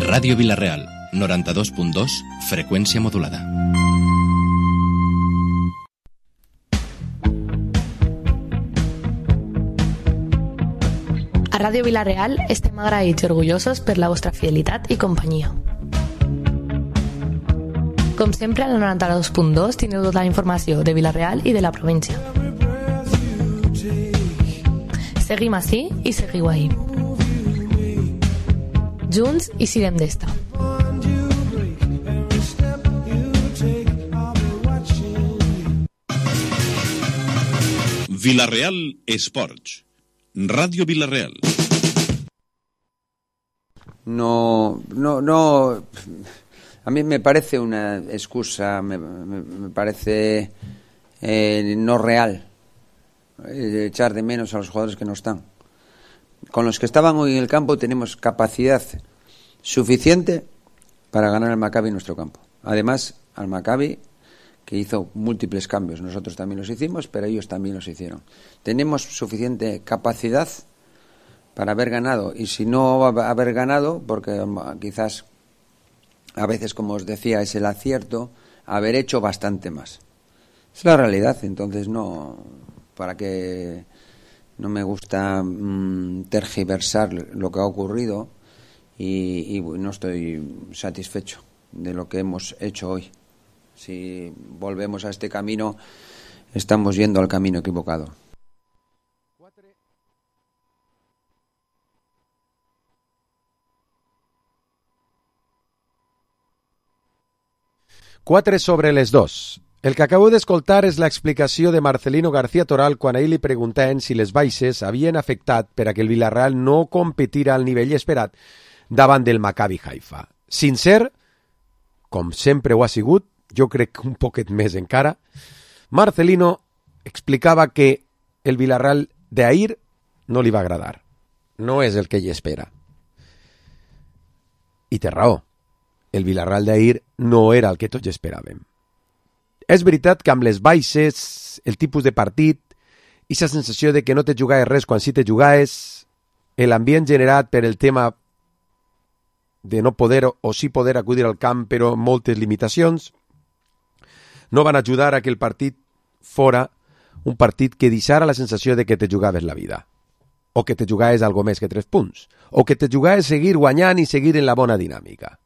Ràdio Vila-real, 92.2, freqüència modulada. A Ràdio Vila-real estem agraïts i orgullosos per la vostra fidelitat i companyia. Com sempre, al 92.2 teniu tota la informació de Vila-real i de la província. Seguim ací i seguiu ahí. Junts i sirem d'esta. Vila-real Esports. Radio Vila-real. No. A mí me parece una excusa, me parece no real echar de menos a los jugadores que no están. Con los que estaban hoy en el campo tenemos capacidad suficiente para ganar al Maccabi en nuestro campo. Además, al Maccabi, que hizo múltiples cambios, nosotros también los hicimos, pero ellos también los hicieron. Tenemos suficiente capacidad para haber ganado, y si no haber ganado, porque quizás a veces, como os decía, es el acierto, haber hecho bastante más. Es la realidad, entonces no, para que no me gusta tergiversar lo que ha ocurrido y no estoy satisfecho de lo que hemos hecho hoy. Si volvemos a este camino, estamos yendo al camino equivocado. Quatre sobre les 2. El que acabo d'escoltar és l'explicació de Marcelino García Toral quan a ell li preguntaven si les baixes havien afectat per a que el Villarreal no competira al nivell esperat davant del Maccabi Haifa. Sincer, com sempre ho ha sigut, jo crec que un poquet més encara, Marcelino explicava que el Villarreal d'ahir no li va agradar. No és el que ell espera. I té raó. El Villarreal d'ahir no era el que tots esperàvem. És veritat que amb les baixes, el tipus de partit, i la sensació de que no te jugaves res quan sí te jugaves, l'ambient generat per el tema de no poder o sí poder acudir al camp però amb moltes limitacions, no van ajudar a que el partit fora un partit que deixara la sensació de que te jugaves la vida, o que te jugaves algo més que 3 punts, o que te jugaves seguir guanyant i seguir en la bona dinàmica.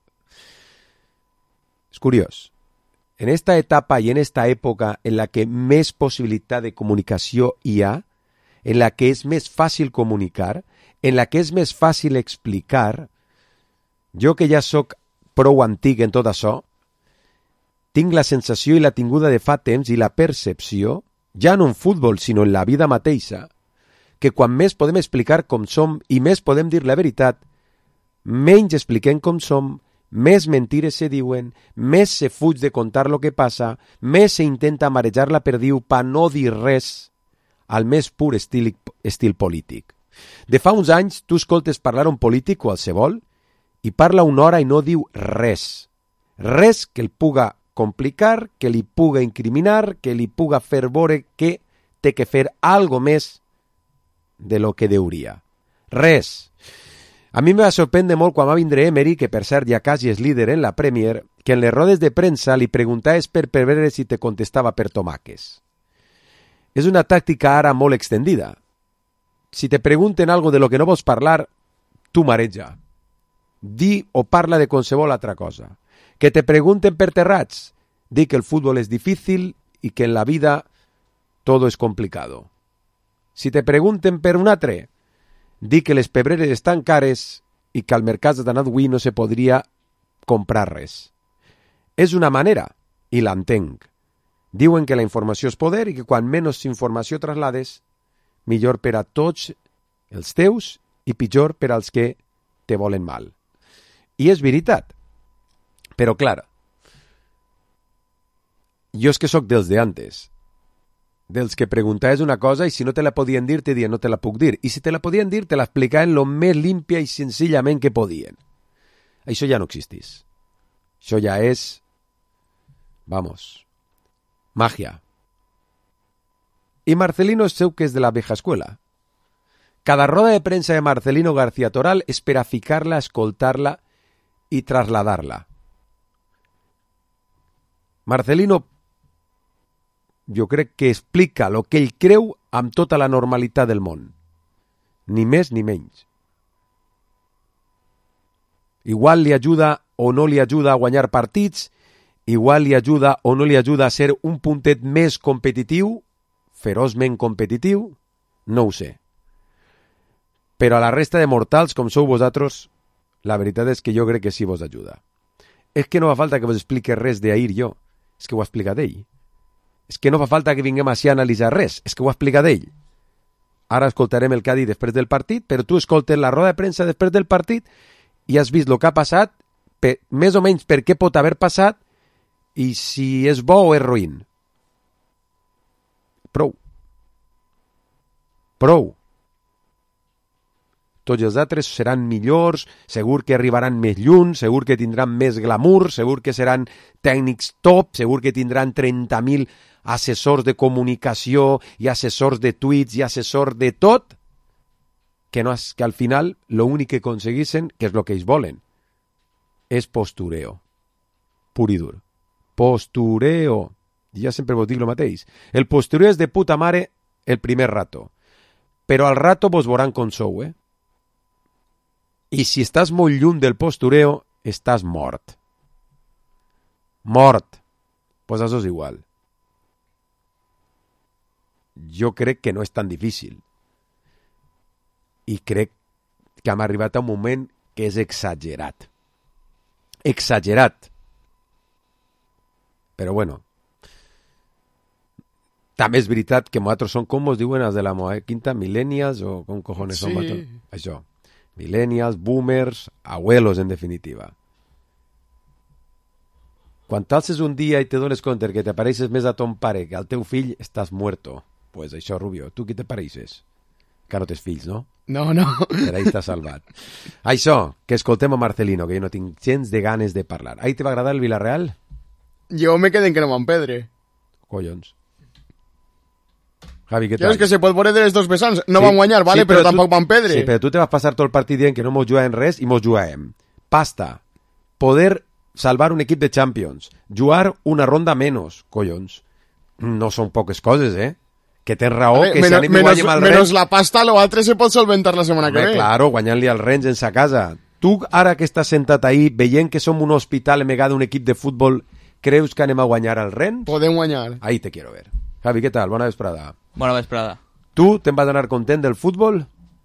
És curiós. En esta etapa y en esta época en la que més possibilitat de comunicació hi ha, en la que és més fàcil comunicar, en la que és més fàcil explicar, jo que ja sóc prou antic en tot això, tinc la sensació i la tinguda de fa temps i la percepció, ja no en futbol sinó en la vida mateixa, que quan més podem explicar com som i més podem dir la veritat, menys expliquem com som, més mentires se diuen, més se fuig de contar lo que passa, més se intenta marejar la perdiu per no dir res al més pur estil polític. De fa uns anys tu escoltes parlar un polític qualsevol i parla una hora i no diu res. Res que el puga complicar, que li puga incriminar, que li puga fer veure que té que fer algo més de lo que deuria. Res. A mi me va sorprendre molt quan va vindre Emery, que per cert ja quasi és líder en la Premier, que en les rodes de premsa li preguntaves per veure si te contestava per tomaques. És una tàctica ara molt extendida. Si te pregunten algo de lo que no vols parlar, tu mareja. Di o parla de qualsevol altra cosa. Que te pregunten per terrats, di que el fútbol és difícil i que en la vida todo es complicado. Si te pregunten per un altre, di que les pebreres estan cares i que al mercat de avui no se podria comprar res. És una manera, i l'entenc. Diuen que la informació és poder i que quan menys informació traslades, millor per a tots els teus i pitjor per als que te volen mal. I és veritat. Però, clar, jo és que sóc dels de antes, dels que preguntaves una cosa i si no te la podien dir, te dien no te la puc dir. I si te la podien dir, te l'explicaven lo més límpia i senzillament que podien. Això ja no existís. Això ja és, vamos, magia. I Marcelino es seu que és de la vieja escuela. Cada roda de premsa de Marcelino García Toral és per a ficar-la, escoltar-la y trasladarla. Marcelino, jo crec que explica el que ell creu amb tota la normalitat del món. Ni més ni menys. Igual li ajuda o no li ajuda a guanyar partits, igual li ajuda o no li ajuda a ser un puntet més competitiu, feroçment competitiu, no ho sé. Però a la resta de mortals, com sou vosaltres, la veritat és que jo crec que sí vos ajuda. És que no fa falta que vos explique res d'ahir jo, és que ho ha explicat ell. És que no fa falta que vinguem així a analitzar res, és que ho ha explicat ell. Ara escoltarem el que ha dit després del partit, però tu escoltes la roda de premsa després del partit i has vist el que ha passat, més o menys per què pot haver passat i si és bo o és ruïn. Prou. Prou. Tots els altres seran millors, segur que arribaran més lluny, segur que tindran més glamour, segur que seran tècnics top, segur que tindran 30.000 assessors de comunicació i assessors de tuits i assessors de tot, que al final l'únic que aconseguissin, que és el que ells volen, és postureo. Pur i dur. Postureo. I ja sempre vos dic el mateix. El postureo és de puta mare el primer rato. Però al rato vos veuran com sou, I si estàs molt lluny del postureo, estàs mort. Mort. Pues això és igual. Jo crec que no és tan difícil. I crec que hem arribat a un moment que és exagerat. Exagerat. Però bueno, també és veritat que nosaltres som, com us diuen els de la moda, quinta, millennials o com cojones som? Això. Millennials, boomers, abuelos, en definitiva. Quan t'alces un dia i te dones compte que t'apareixes més a ton pare que al teu fill, estàs muerto. Pues això, Rubio, tu qui t'apareixes? Que no tens fills, no? No. Per ahí està salvat. Això, que escoltem a Marcelino, que jo no tinc gens de ganes de parlar. Ahí te va agradar el Villarreal? Jo me quedé en que no m'empedre. Collons. Javi, què Ja tal? és que se pot veure de les dos vessants. No van guanyar, vale, però tampoc van perdre. Sí, però tu te vas passar tot el partit dient que no mos jugaven res i mos jugaven. Pasta. Poder salvar un equip de Champions. Jugar una ronda menos, collons. No són poques coses, Que tens raó, que si anem i guanyem al Rennes... Menos la pasta, l'altre se pot solventar la setmana que ve. Claro, guanyant-li al Rennes en sa casa. Tu, ara que estàs sentat ahí, veient que som un hospital en vegada d'un equip de futbol, creus que anem a guanyar al Rennes? Podem guanyar. Ahí te quiero ver. Javi, què tal? Bona vesprada. Bona vesprada. Tu te'n vas anar content del futbol?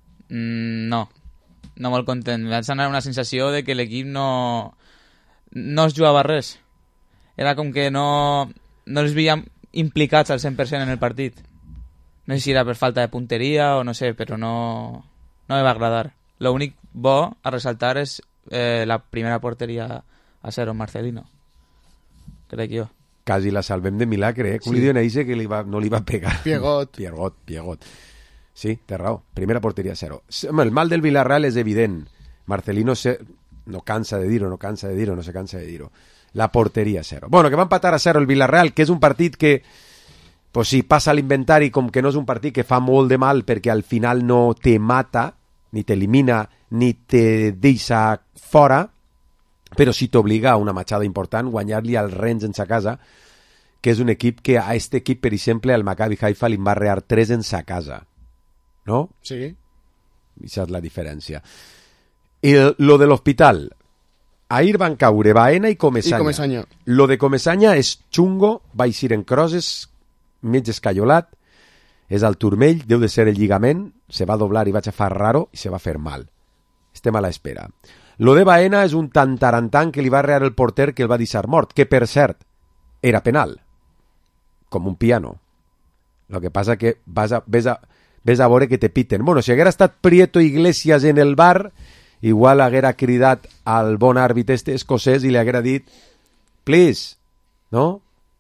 No molt content. Vaig anar una sensació de que l'equip no es jugava res. Era com que no els veiem implicats al 100% en el partit. No sé si era per falta de punteria o no sé, però no me va agradar. L'únic bo a ressaltar és la primera porteria a 0, Marcelino. Crec jo. Quasi la salvem de milagre, Com li diuen a Ise que no li va pegar. Piegot. Sí, té raó. Primera porteria 0. El mal del Villarreal és evident. Marcelino no cansa de dir-ho, no se cansa de dir-ho. La porteria 0. Bueno, que va empatar a 0 el Villarreal, que és un partit que, pues sí, passa a l'inventari com que no és un partit que fa molt de mal perquè al final no te mata, ni t'elimina, ni te deixa fora, però sí t'obliga a una matxada important, guanyar-li al Rennes en sa casa, que és un equip que a este equip, per exemple, al Maccabi Haifa li va rear 3 en sa casa. ¿No? Sí. Això és la diferència. I lo de l'hospital. Ahir van caure Baena i Comesaña. Lo de Comesaña és xungo, va eixir en crosses, mig escaiolat, és al turmell, deu de ser el lligament, se va doblar i va xafar raro i se va fer mal. Estem a l'espera. Lo de Baena és un tantarantant que li va rear el porter que el va deixar mort, que per cert, era penal. Com un piano. Lo que passa que ves a veure que te piten. Bueno, si haguera estat Prieto Iglesias en el bar, igual haguera cridat al bon àrbit escocès i li haguera dit please, no?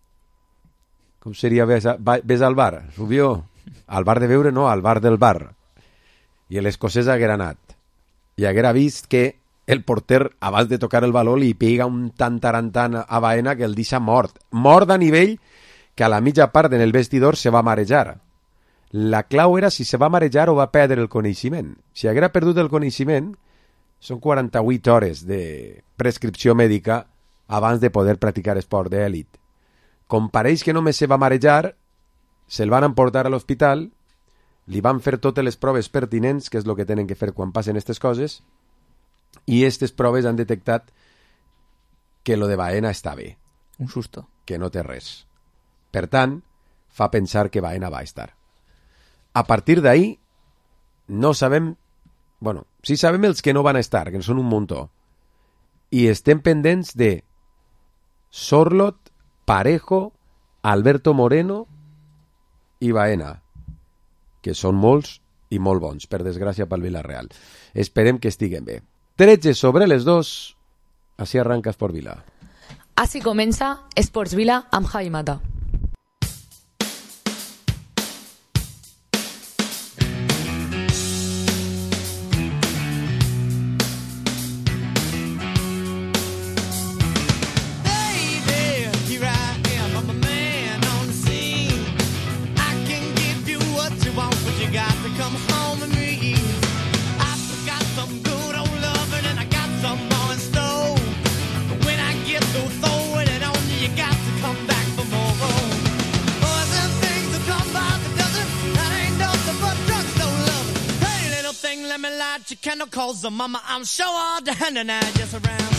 Com seria ves al bar, Rubió? Al bar de beure, no, al bar del bar. I l'escocès haguera anat. I haguera vist que el porter, abans de tocar el baló, li pega un tantarantant a Baena que el deixa mort. Mort a nivell que a la mitja part en el vestidor se va marejar. La clau era si se va marejar o va perdre el coneixement. Si haguera perdut el coneixement, són 48 hores de prescripció mèdica abans de poder practicar esport d'èlit. Com pareix que només se va marejar, se'l van emportar a l'hospital, li van fer totes les proves pertinents, que és el que tenen que fer quan passen aquestes coses, i aquestes proves han detectat que lo de Baena està bé. Un susto. Que no té res. Per tant, fa pensar que Baena va estar. A partir d'ahí, no sabem... Bueno, sí sabem els que no van estar, que són un muntó. I estem pendents de Sorlot, Parejo, Alberto Moreno i Baena, que són molts i molt bons, per desgràcia pel Villarreal. Esperem que estiguen bé. 13 sobre les 2, així arranca Esport Vila. Així comença Esports Vila amb Javi Mata. Chemicals, mama, I'm sure all the hand and I just around.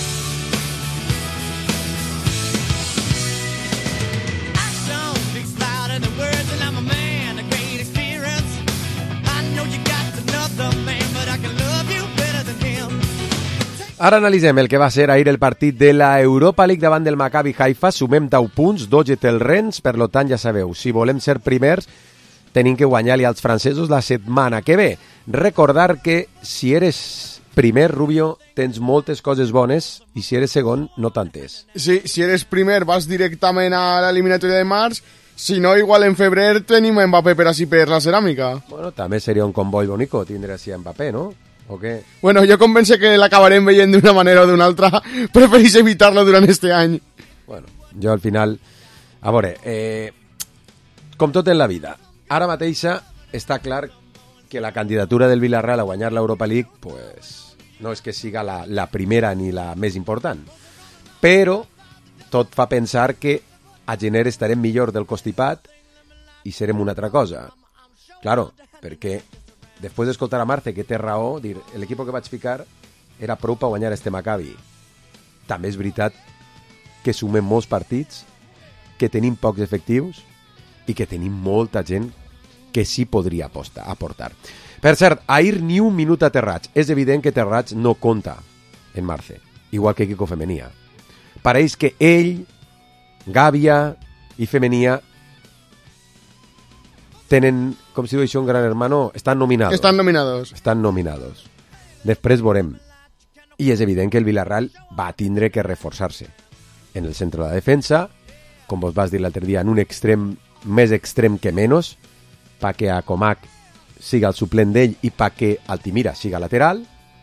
Action speaks louder than words, and I'm a man of great experience. I know you got another man, but I can love you better than him. Ara analitzem el que va ser ahir el partit de la Europa League davant del Maccabi Haifa. Sumem 10 punts, 12 té el Rennes, per tant ja sabeu, si volem ser primers tenim que guanyar-li als francesos la setmana que ve. Recordar que si eres primer, Rubio, tens moltes coses bones i si eres segon, no tantes. Sí, si eres primer vas directament a l'eliminatòria de març, si no, igual en febrer tenim Mbappé per així per la ceràmica. Bueno, també seria un comboi bonico tindre així Mbappé, no? ¿O qué? Bueno, jo convence que l'acabarem veient d'una manera o d'una altra. Preferís evitar-lo durant este any. Bueno, jo al final... A veure, com tot en la vida, ara mateixa està clar que la candidatura del Villarreal a guanyar l'Europa League pues, no és que siga la primera ni la més important, però tot fa pensar que a gener estarem millor del constipat i serem una altra cosa. Claro, perquè després d'escoltar a Marce, que té raó, dir, l'equip que vaig ficar era prou per guanyar este Maccabi. També és veritat que sumem molts partits, que tenim pocs efectius i que tenim molta gent que sí podria aportar. Per cert, ahir ni un minut a Terrats. És evident que Terrats no compta en Marce, igual que Kiko Femenia. Pareix que ell, Gàbia i Femenia tenen, com si diu això un gran hermano, estan nominados. Estan nominados. Després veurem. I és evident que el Villarreal va tindre que reforçar-se en el centre de la defensa, com vos vas dir l'altre dia, en un extrem més extrem que menys, perquè a Comac siga el suplent d'ell i perquè Altimira siga lateral,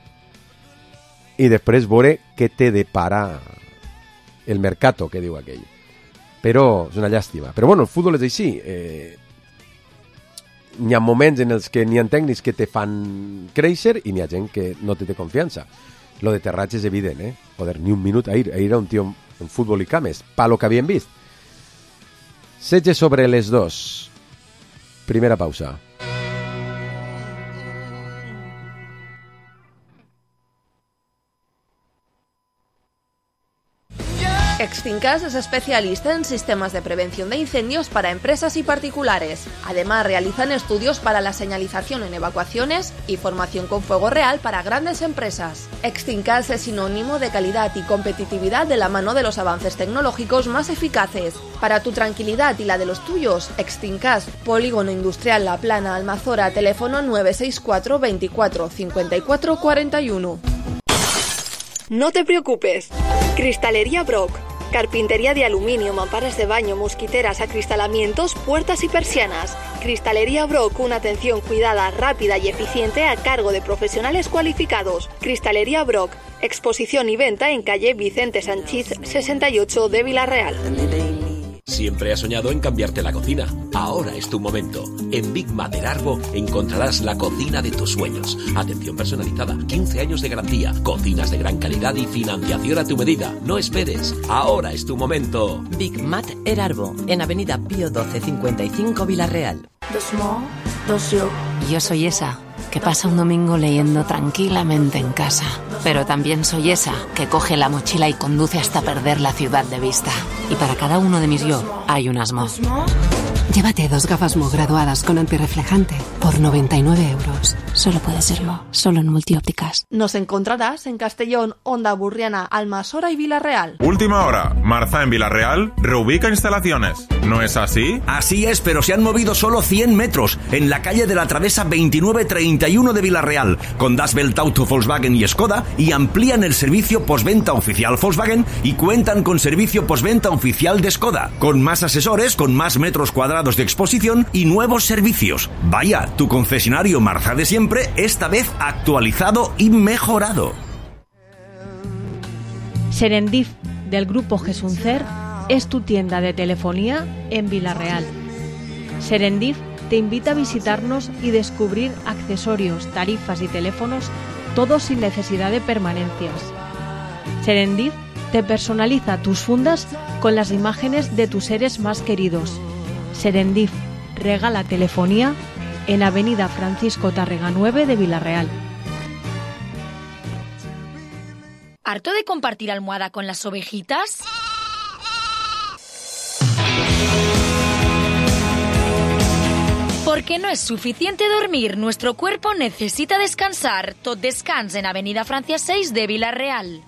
i després veure què té de parar el mercato, que diu aquell. Però és una llàstima. Però bueno, el futbol és així. N'hi ha moments en els que n'hi ha tècnics que te fan créixer i n'hi ha gent que no te té confiança. Lo de Terrats és evident, Joder, ni un minut. Ahir era un tio en futbol i cames, pa lo que havíem vist. 16 sobre les 2. Primera pausa. Extincas es especialista en sistemas de prevención de incendios para empresas y particulares. Además, realizan estudios para la señalización en evacuaciones y formación con fuego real para grandes empresas. Extincas es sinónimo de calidad y competitividad de la mano de los avances tecnológicos más eficaces. Para tu tranquilidad y la de los tuyos, Extincas, Polígono Industrial La Plana, Almazora, teléfono 964 24 54 41. No te preocupes. Cristalería Brock. Carpintería de aluminio, mamparas de baño, mosquiteras, acristalamientos, puertas y persianas. Cristalería Brock, una atención cuidada, rápida y eficiente a cargo de profesionales cualificados. Cristalería Brock, exposición y venta en calle Vicente Sanchís 68 de Villarreal. Siempre has soñado en cambiarte la cocina. Ahora es tu momento. En Big Mater Arbo encontrarás la cocina de tus sueños. Atención personalizada, 15 años de garantía, cocinas de gran calidad y financiación a tu medida. No esperes. Ahora es tu momento. Big Mater Arbo, en Avenida Pío 12, 55, Villarreal. Yo soy esa que pasa un domingo leyendo tranquilamente en casa. Pero también soy esa que coge la mochila y conduce hasta perder la ciudad de vista. Y para cada uno de mis yo hay un Asmo. Llévate 2 gafas Mo graduadas con antirreflejante por 99 euros. Solo puede ser Mo, solo en Multiópticas. Nos encontrarás en Castellón, Onda Burriana, Almasora y Villarreal. Última hora. Marza en Villarreal reubica instalaciones. ¿No es así? Así es, pero se han movido solo 100 metros en la calle de la Travesa 2931 de Villarreal, con Das Welt Auto, Volkswagen y Skoda, y amplían el servicio postventa oficial Volkswagen y cuentan con servicio postventa oficial de Skoda, con más asesores, con más metros cuadrados de exposición y nuevos servicios. Vaya, tu concesionario Marza de siempre, esta vez actualizado y mejorado. Serendip, del grupo Gesuncer, es tu tienda de telefonía en Villarreal. Serendip te invita a visitarnos y descubrir accesorios, tarifas y teléfonos, todos sin necesidad de permanencias. Serendip te personaliza tus fundas con las imágenes de tus seres más queridos. Serendip regala telefonía en Avenida Francisco Tárrega 9 de Villarreal. ¿Harto de compartir almohada con las ovejitas? Porque no es suficiente dormir, nuestro cuerpo necesita descansar. Tot descans en Avenida Francia 6 de Villarreal.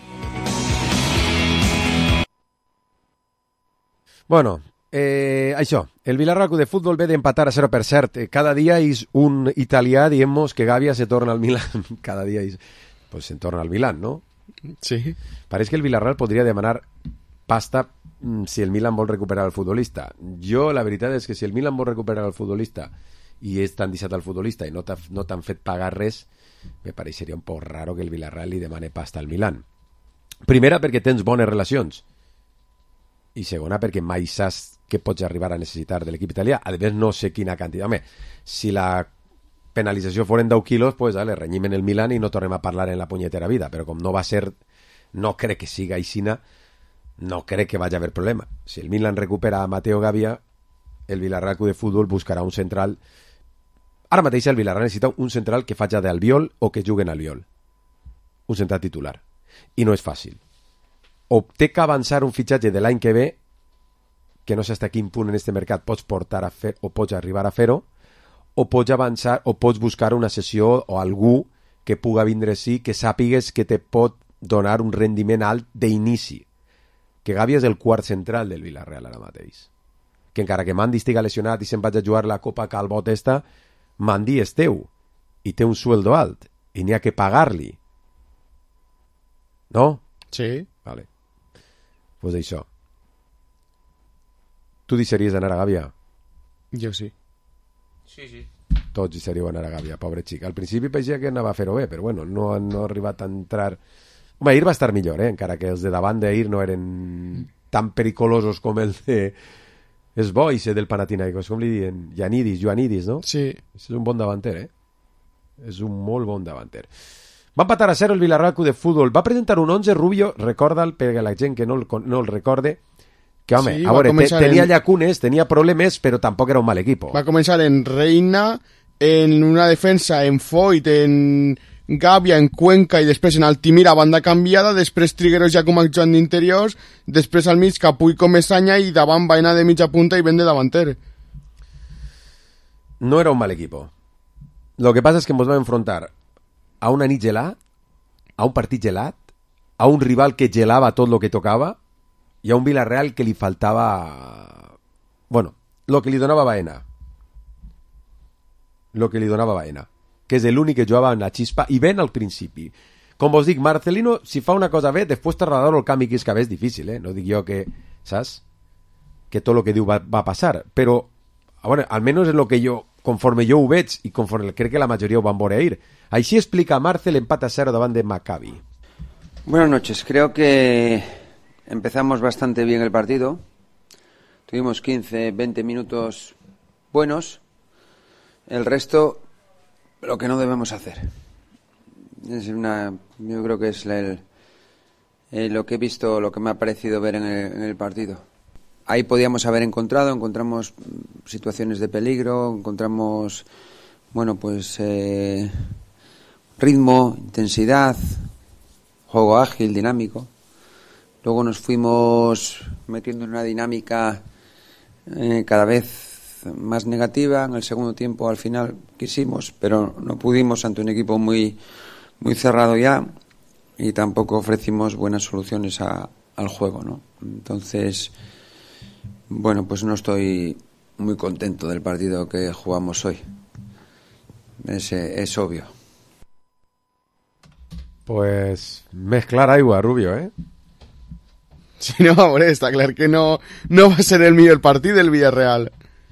Bueno, això, el Villarreal Club de Futbol ve d'empatar a 0 per cert. Cada dia és un italià, diem que Gavia se torna al Milan. Cada dia és, pues se torna al Milan, ¿no? Sí. Pareix que el Villarreal podria demanar pasta si el Milan vol recuperar el futbolista. Jo, la veritat és que si el Milan vol recuperar el futbolista i és tan deixat al futbolista i no t'han fet pagar res, me pareixeria un poc raro que el Villarreal li demane pasta al Milan. Primera, perquè tens bones relacions. I segona, perquè mai saps què pots arribar a necessitar de l'equip italià. A més, no sé quina quantitat. Home, si la penalització foren 10 quilos, pues vale, renyim en el Milan i no tornem a parlar en la punyetera vida. Però com no va ser, no crec que siga aixina, no crec que vagi a haver problema. Si el Milan recupera a Matteo Gavia, el Villarreal Club de Futbol buscarà un central. Ara mateix el Villarreal necessita un central que faci d'Albiol o que juguen al Albiol. Un central titular. I no és fàcil. O té que avançar un fitxatge de l'any que ve, que no sé fins a quin punt en este mercat pots portar a fer o pots arribar a fer-ho, o pots avançar o pots buscar una sessió o algú que puga vindre sí, que sàpigues que te pot donar un rendiment alt d'inici. Que Gavi és el quart central del Villarreal ara mateix. Que encara que Mandi estiga lesionat i se'n vaig a jugar la Copa Calbot esta, Mandi és teu i té un sueldo alt i n'hi ha que pagar-li. No? Sí. Vale. Pues això. Tu deixaries d'anar a Gàbia? Jo sí. Sí. Tots deixaríeu anar a Gàbia, pobre xic. Al principi pensava que anava a fer-ho bé, però bueno, no ha arribat a entrar... Home, Ahir va estar millor, encara que els de davant d'Ahir no eren tan pericolosos com el de... És bo, ese del Panathinaikos, com li diuen? Ioannidis, no? Sí. És un bon davanter, És un molt bon davanter. Va empatar a 0 el Villarreal Club de Futbol. Va presentar un 11 Rubio, recorda'l, perquè la gent que no el recorde, que home, sí, a veure, tenia llacunes, tenia problemes, però tampoc era un mal equip. Va començar en Reina, en una defensa en Foyt, en Gàbia, en Cuenca i després en Altimira, banda canviada, després Trigueros ja com a joan d'interiors, després al mig Capuy com Messanya i davant Baena de mitja punta i Ben de davanter. No era un mal equipo. Lo que pasa es que ens vam enfrontar a una nit gelat, a un partit gelat, a un rival que gelava tot lo que tocava i a un Villarreal que li faltava... Bueno, lo que li donava Baena. Que és l'únic que jugava en la xispa i ben al principi. Com vos dic, Marcelino, si fa una cosa bé, després trasladar-ho al camp i que és difícil, No dic jo que, saps? Que tot el que diu va passar. Però, a veure, almenys és el que jo, conforme jo ho veig i conforme crec que la majoria ho van veure ahir. Així explica Marcel l'empat a 0 davant de Maccabi. Buenas noches. Creo que empezamos bastante bien el partido. Tuvimos 15, 20 minutos buenos. El resto, lo que no debemos hacer. Yo creo que es lo que he visto, lo que me ha parecido ver en el partido. Ahí encontramos situaciones de peligro, encontramos, ritmo, intensidad, juego ágil, dinámico. Luego nos fuimos metiendo en una dinámica cada vez más negativa. En el segundo tiempo, al final, quisimos, pero no pudimos ante un equipo muy, muy cerrado ya, y tampoco ofrecimos buenas soluciones al juego, ¿no? Entonces, pues no estoy muy contento del partido que jugamos hoy. Es obvio. Pues mezclar aigua, Rubio, ¿eh? Sí, no, hombre, está clar que no va a ser el millor partit del Villarreal.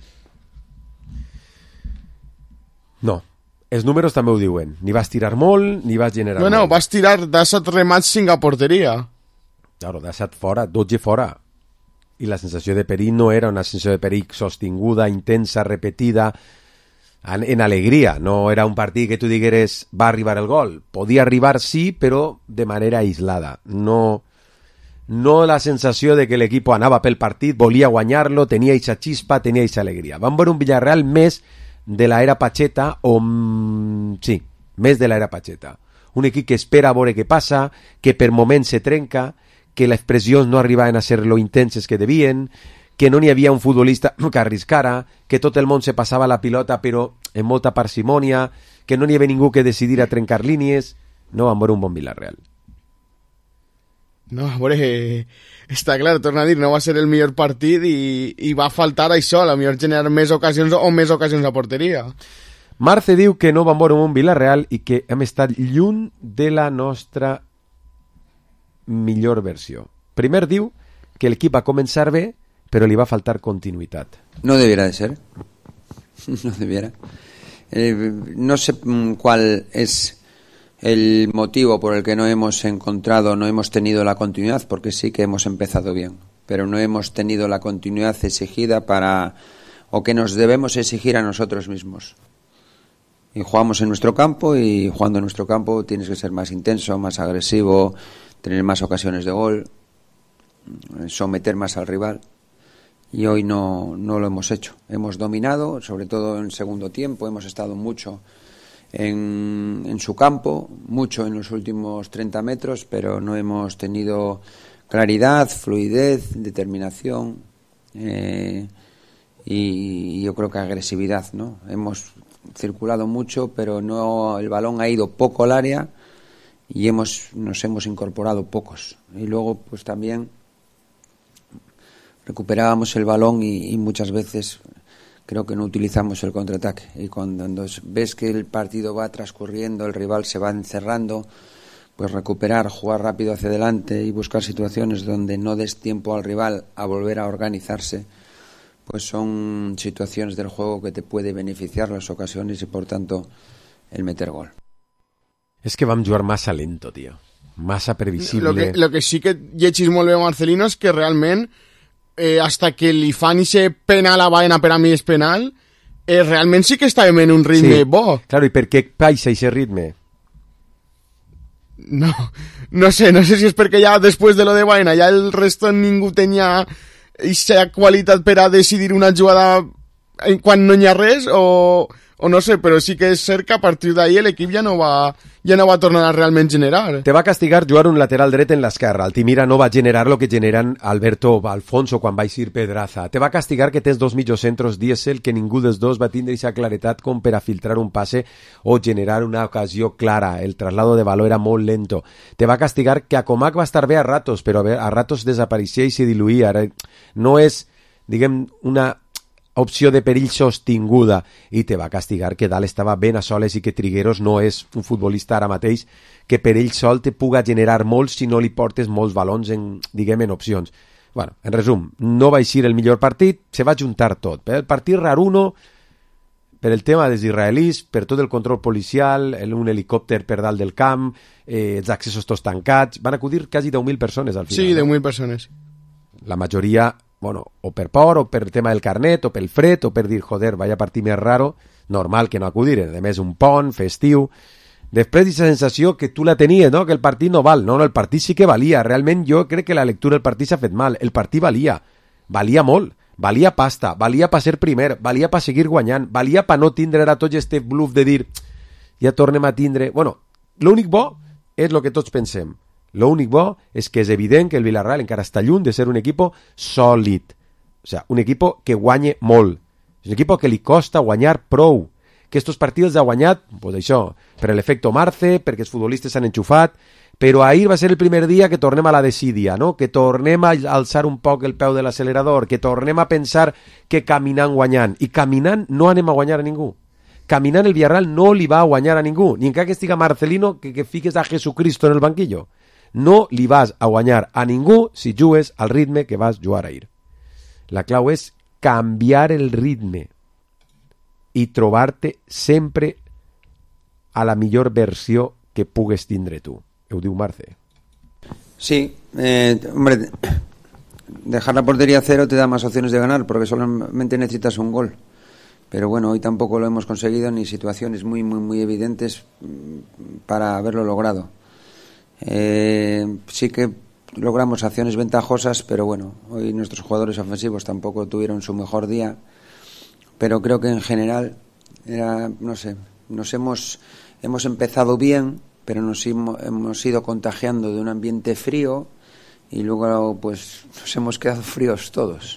No, els números també ho diuen. Ni vas tirar molt, ni vas generar molt. No, vas tirar de 7 remats 5 a porteria. Claro, de 7 fora, 12 fora. I la sensació de perill no era una sensació de perill sostinguda, intensa, repetida, en alegria. No era un partit que tu digueres va arribar el gol. Podia arribar, sí, però de manera aislada. No la sensació de que l'equip anava pel partit, volia guanyar-lo, tenia eixa xispa, tenia eixa alegria. Vam veure un Villarreal més de l'era Pacheta, més de l'era Pacheta. Un equip que espera a veure què passa, que per moments se trenca, que les pressions no arribaven a ser lo intenses que devien, que no n'hi havia un futbolista que arriscara, que tot el món se passava la pilota però en molta parsimònia, que no n'hi havia ningú que decidir a trencar línies. No vam veure un bon Villarreal. No, a veure, està clar, torna a dir, no va ser el millor partit i va faltar això, a millor generar més ocasions a porteria. Marce diu que no vam veure un Villarreal i que hem estat lluny de la nostra millor versió. Primer diu que l'equip va començar bé, però li va faltar continuïtat. No debiera de ser. No debiera. No sé cuál es el motivo por el que no hemos tenido la continuidad, porque sí que hemos empezado bien, pero no hemos tenido la continuidad exigida o que nos debemos exigir a nosotros mismos. Y jugamos en nuestro campo, y jugando en nuestro campo tienes que ser más intenso, más agresivo, tener más ocasiones de gol, someter más al rival. Y hoy no lo hemos hecho. Hemos dominado, sobre todo en el segundo tiempo, hemos estado mucho en su campo, mucho en los últimos 30 metros, pero no hemos tenido claridad, fluidez, determinación y yo creo que agresividad, ¿no? Hemos circulado mucho, pero el balón ha ido poco al área y nos hemos incorporado pocos. Y luego pues también recuperábamos el balón y muchas veces creo que no utilizamos el contraataque, y cuando ves que el partido va transcurriendo, el rival se va encerrando, pues recuperar, jugar rápido hacia adelante y buscar situaciones donde no des tiempo al rival a volver a organizarse, pues son situaciones del juego que te puede beneficiar las ocasiones y por tanto el meter gol. Es que vam jugar massa lento, tío. Massa previsible. Lo que sí que llegís molt bé Marcelino és que realment hasta que li fan ixe penal a Baena, per a mi és penal, realment sí que estàvem en un ritme bo. Claro, i per què baixa ixe ritme? No sé si és perquè ja després de lo de Baena ja el resto ningú tenia ixa qualitat per a decidir una jugada quan no hi ha res o no sé, però sí que és cert que a partir d'ahir l'equip ja no va tornar a realment generar. Te va castigar jugar un lateral dret en l'esquerra. Altimira no va generar lo que generen Alberto Alfonso quan va eixir Pedraza. Te va castigar que tens dos mitjocentros dièsel que ningú dels dos va tindre aquesta claretat com per a filtrar un passe o generar una ocasió clara. El traslado de baló era molt lento. Te va castigar que Acomac va estar bé a ratos, però a ratos desapareixia i se diluïa. No és, diguem, una opció de perill sostinguda, i te va castigar que dalt estava ben a soles i que Trigueros no és un futbolista ara mateix que per ell sol te puga generar molts si no li portes molts balons en opcions. Bueno, en resum, no va eixir el millor partit, se va juntar tot. El partit raruno per el tema dels israelis, per tot el control policial, un helicòpter per dalt del camp, els accessos tots tancats, van acudir quasi 10.000 persones al final. Sí, 10.000 persones. La majoria bueno, o per por, o per tema del carnet, o pel fred, o per dir, joder, vaya partit més raro, normal que no acudiren. A més, un pont, festiu. Després d'aquesta sensació que tu la tenies, no? Que el partit no val. No, el partit sí que valia. Realment jo crec que la lectura del partit s'ha fet mal. El partit valia. Valia molt. Valia pasta. Valia per ser primer. Valia per seguir guanyant. Valia per no tindre ara tot este bluff de dir ja tornem a tindre... Bueno, l'únic bo és el que tots pensem. L'únic bo és que és evident que el Villarreal encara està lluny de ser un equip sòlid. O sea, un equip que guanye molt. És un equip que li costa guanyar prou. Que estos partits ha guanyat, pues això, per l'efecte Marce, perquè els futbolistes s'han enxufat, però ahir va ser el primer dia que tornem a la desídia, no? Que tornem a alçar un poc el peu de l'accelerador, que tornem a pensar que caminant guanyant. I caminant no anem a guanyar a ningú. Caminant el Villarreal no li va a guanyar a ningú. Ni encara que estiga Marcelino, que fiques a Jesucristo en el banquillo. No li vas a guanyar a ningú si jugues al ritme que vas jugar ahir. La clau és canviar el ritme i trobar-te sempre a la millor versió que pugues tindre tu. Ho diu Marce. Sí, hombre, dejar la portería a cero te da más opciones de ganar porque solamente necesitas un gol. Pero bueno, hoy tampoco lo hemos conseguido ni situaciones muy evidentes para haberlo logrado. Sí que logramos acciones ventajosas, pero bueno, hoy nuestros jugadores ofensivos tampoco tuvieron su mejor día. Pero creo que en general no sé, hemos empezado bien, pero nos hemos ido contagiando de un ambiente frío y luego pues nos hemos quedado fríos todos.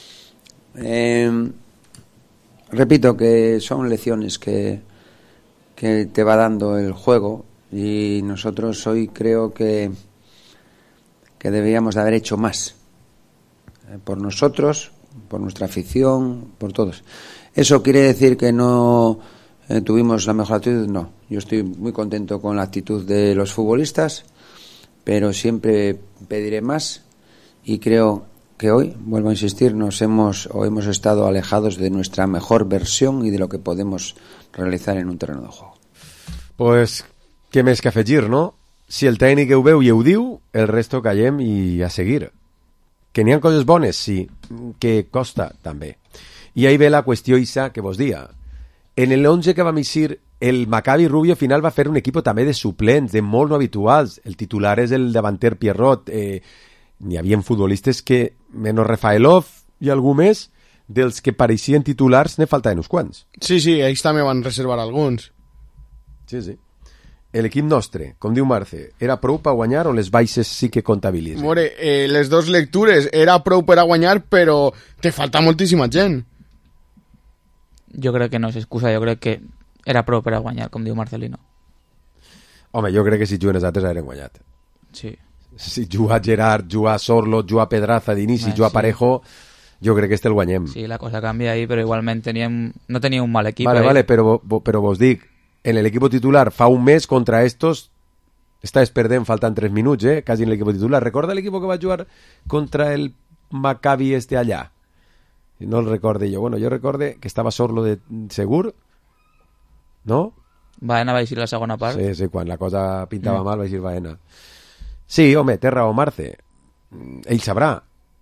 Repito que son lecciones que te va dando el juego y nosotros hoy creo que deberíamos de haber hecho más por nosotros, por nuestra afición, por todos. ¿Eso quiere decir que no tuvimos la mejor actitud? No, yo estoy muy contento con la actitud de los futbolistas, pero siempre pediré más y creo que hoy, vuelvo a insistir, hemos estado alejados de nuestra mejor versión y de lo que podemos realizar en un terreno de juego. Pues, què més que afegir, no? Si el tècnic ho veu i ho diu, el resto callem i a seguir. Que n'hi ha coses bones, sí, que costa també. I ahí ve la qüestió Isa que vos dia. En el 11 que vam eixir, el Maccabi Rubio final va fer un equip també de suplents, de molt no habituals. El titular és el davanter Pierrot. N'hi havia futbolistes que, menys Rafaelov i algú més, dels que pareixien titulars ne faltaven uns quants. Sí, ells també van reservar alguns. Sí. L'equip nostre, com diu Marce, era prou per guanyar o les baixes sí que comptabilitzen? More, les dos lectures, era prou per a guanyar, però te falta moltíssima gent. Jo crec que no és excusa, jo crec que era prou per a guanyar, com diu Marcelino. Home, jo crec que si juguen els altres haurem guanyat. Sí. Si juga Gerard, juga Sorlo, juga Pedraza d'inici, juga Parejo, jo crec que el guanyem. Sí, la cosa canvia ahí, però igualment no teníem un mal equip. Vale, però vos dic, en l'equip titular fa un mes contra estos estaves perdent, faltant 3 minuts, quasi en l'equip titular. Recorda l'equip que va jugar contra el Maccabi allà? No el recorde jo. Bueno, jo recorde que estava Sorlo de segur, no? Baena va eixir la segona part. Sí, quan la cosa pintava mal va eixir Baena. Sí, home, té raó Marce. Ell sabrà.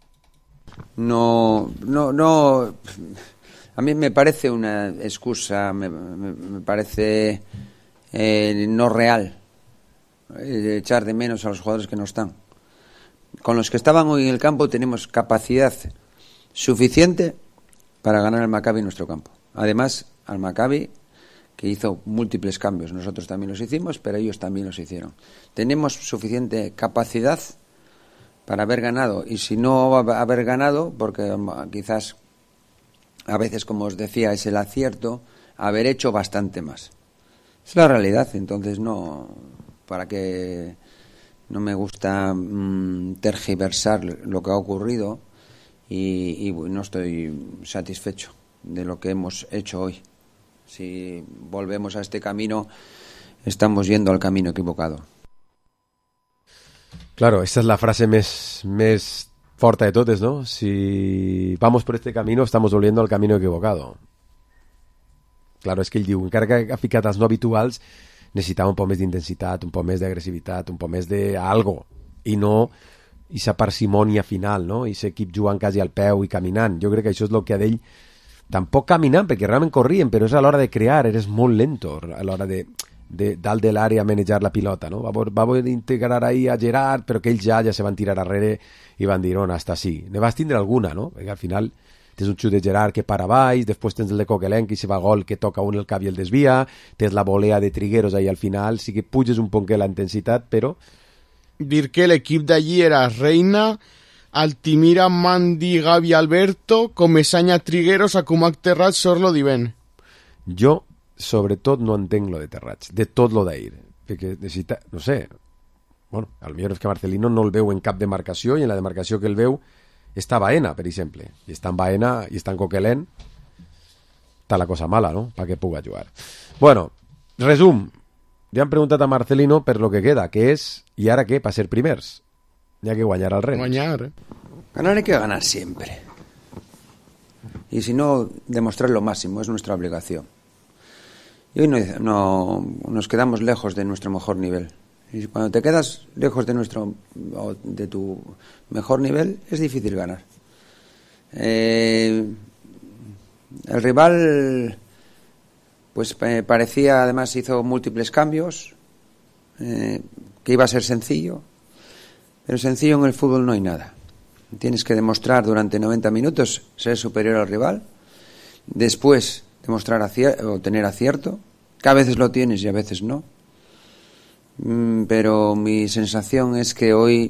No. A mí me parece una excusa, me parece no real echar de menos a los jugadores que no están. Con los que estaban hoy en el campo tenemos capacidad suficiente para ganar al Maccabi en nuestro campo. Además, al Maccabi, que hizo múltiples cambios, nosotros también los hicimos, pero ellos también los hicieron. Tenemos suficiente capacidad para haber ganado, y si no haber ganado, porque quizás a veces, como os decía, es el acierto, haber hecho bastante más. Es la realidad, entonces no me gusta tergiversar lo que ha ocurrido y no estoy satisfecho de lo que hemos hecho hoy. Si volvemos a este camino, estamos yendo al camino equivocado. Claro, esta es la frase més forta de totes, ¿no? Si vamos por este camino, estamos volviendo al camino equivocado. Claro, és que ell diu, encara que ha ficat els no habituals, necessitava un poc més d'intensitat, un poc més d'agressivitat, un poc més d'algo, i no i sa parsimònia final, no? I l'equip jugant quasi al peu i caminant. Jo crec que això és el que a d'ell... Tampoc caminant, perquè realment corrien, però és a l'hora de crear, eres molt lento a l'hora de dalt de l'àrea a manejar la pilota, no? Va poder integrar ahí a Gerard, però que ells ja se van tirar arrere i van dir, on, hasta sí. Ne vas tindre alguna, no? Perquè al final tens un xut de Gerard que para baix, després tens el de Coquelin que se va gol, que toca un el cap i el desvia, tens la volea de Trigueros ahí al final, sí que puges un poc la intensitat, però... Dir que l'equip d'allí era Reina, Altimira, Mandi, Gavi, Alberto, Comesaña, Trigueros, Akumak, Terrats, Sorlo, Diven. Jo, sobretot, no entenc lo de Terrats, de tot lo d'ahir, perquè necessita, no sé, bueno, al millor és que Marcelino no el veu en cap demarcació, i en la demarcació que el veu està Baena, per exemple, i està en Baena i està en Coquelin, està la cosa mala, no?, perquè puga jugar. Bueno, resum, ja han preguntat a Marcelino per lo que queda, que és, i ara què, per ser primers? Hi ha que guanyar al Rennes. Guanyar, Ganar hay que ganar siempre. Y si no, demostrar lo máximo, es nuestra obligación. Y hoy no nos quedamos lejos de nuestro mejor nivel. Y cuando te quedas lejos de tu mejor nivel, es difícil ganar. El rival, pues parecía, además hizo múltiples cambios, que iba a ser sencillo, pero sencillo en el fútbol no hay nada. Tienes que demostrar durante 90 minutos ser superior al rival, después demostrar o tener acierto, que a veces lo tienes y a veces no. Pero mi sensación es que hoy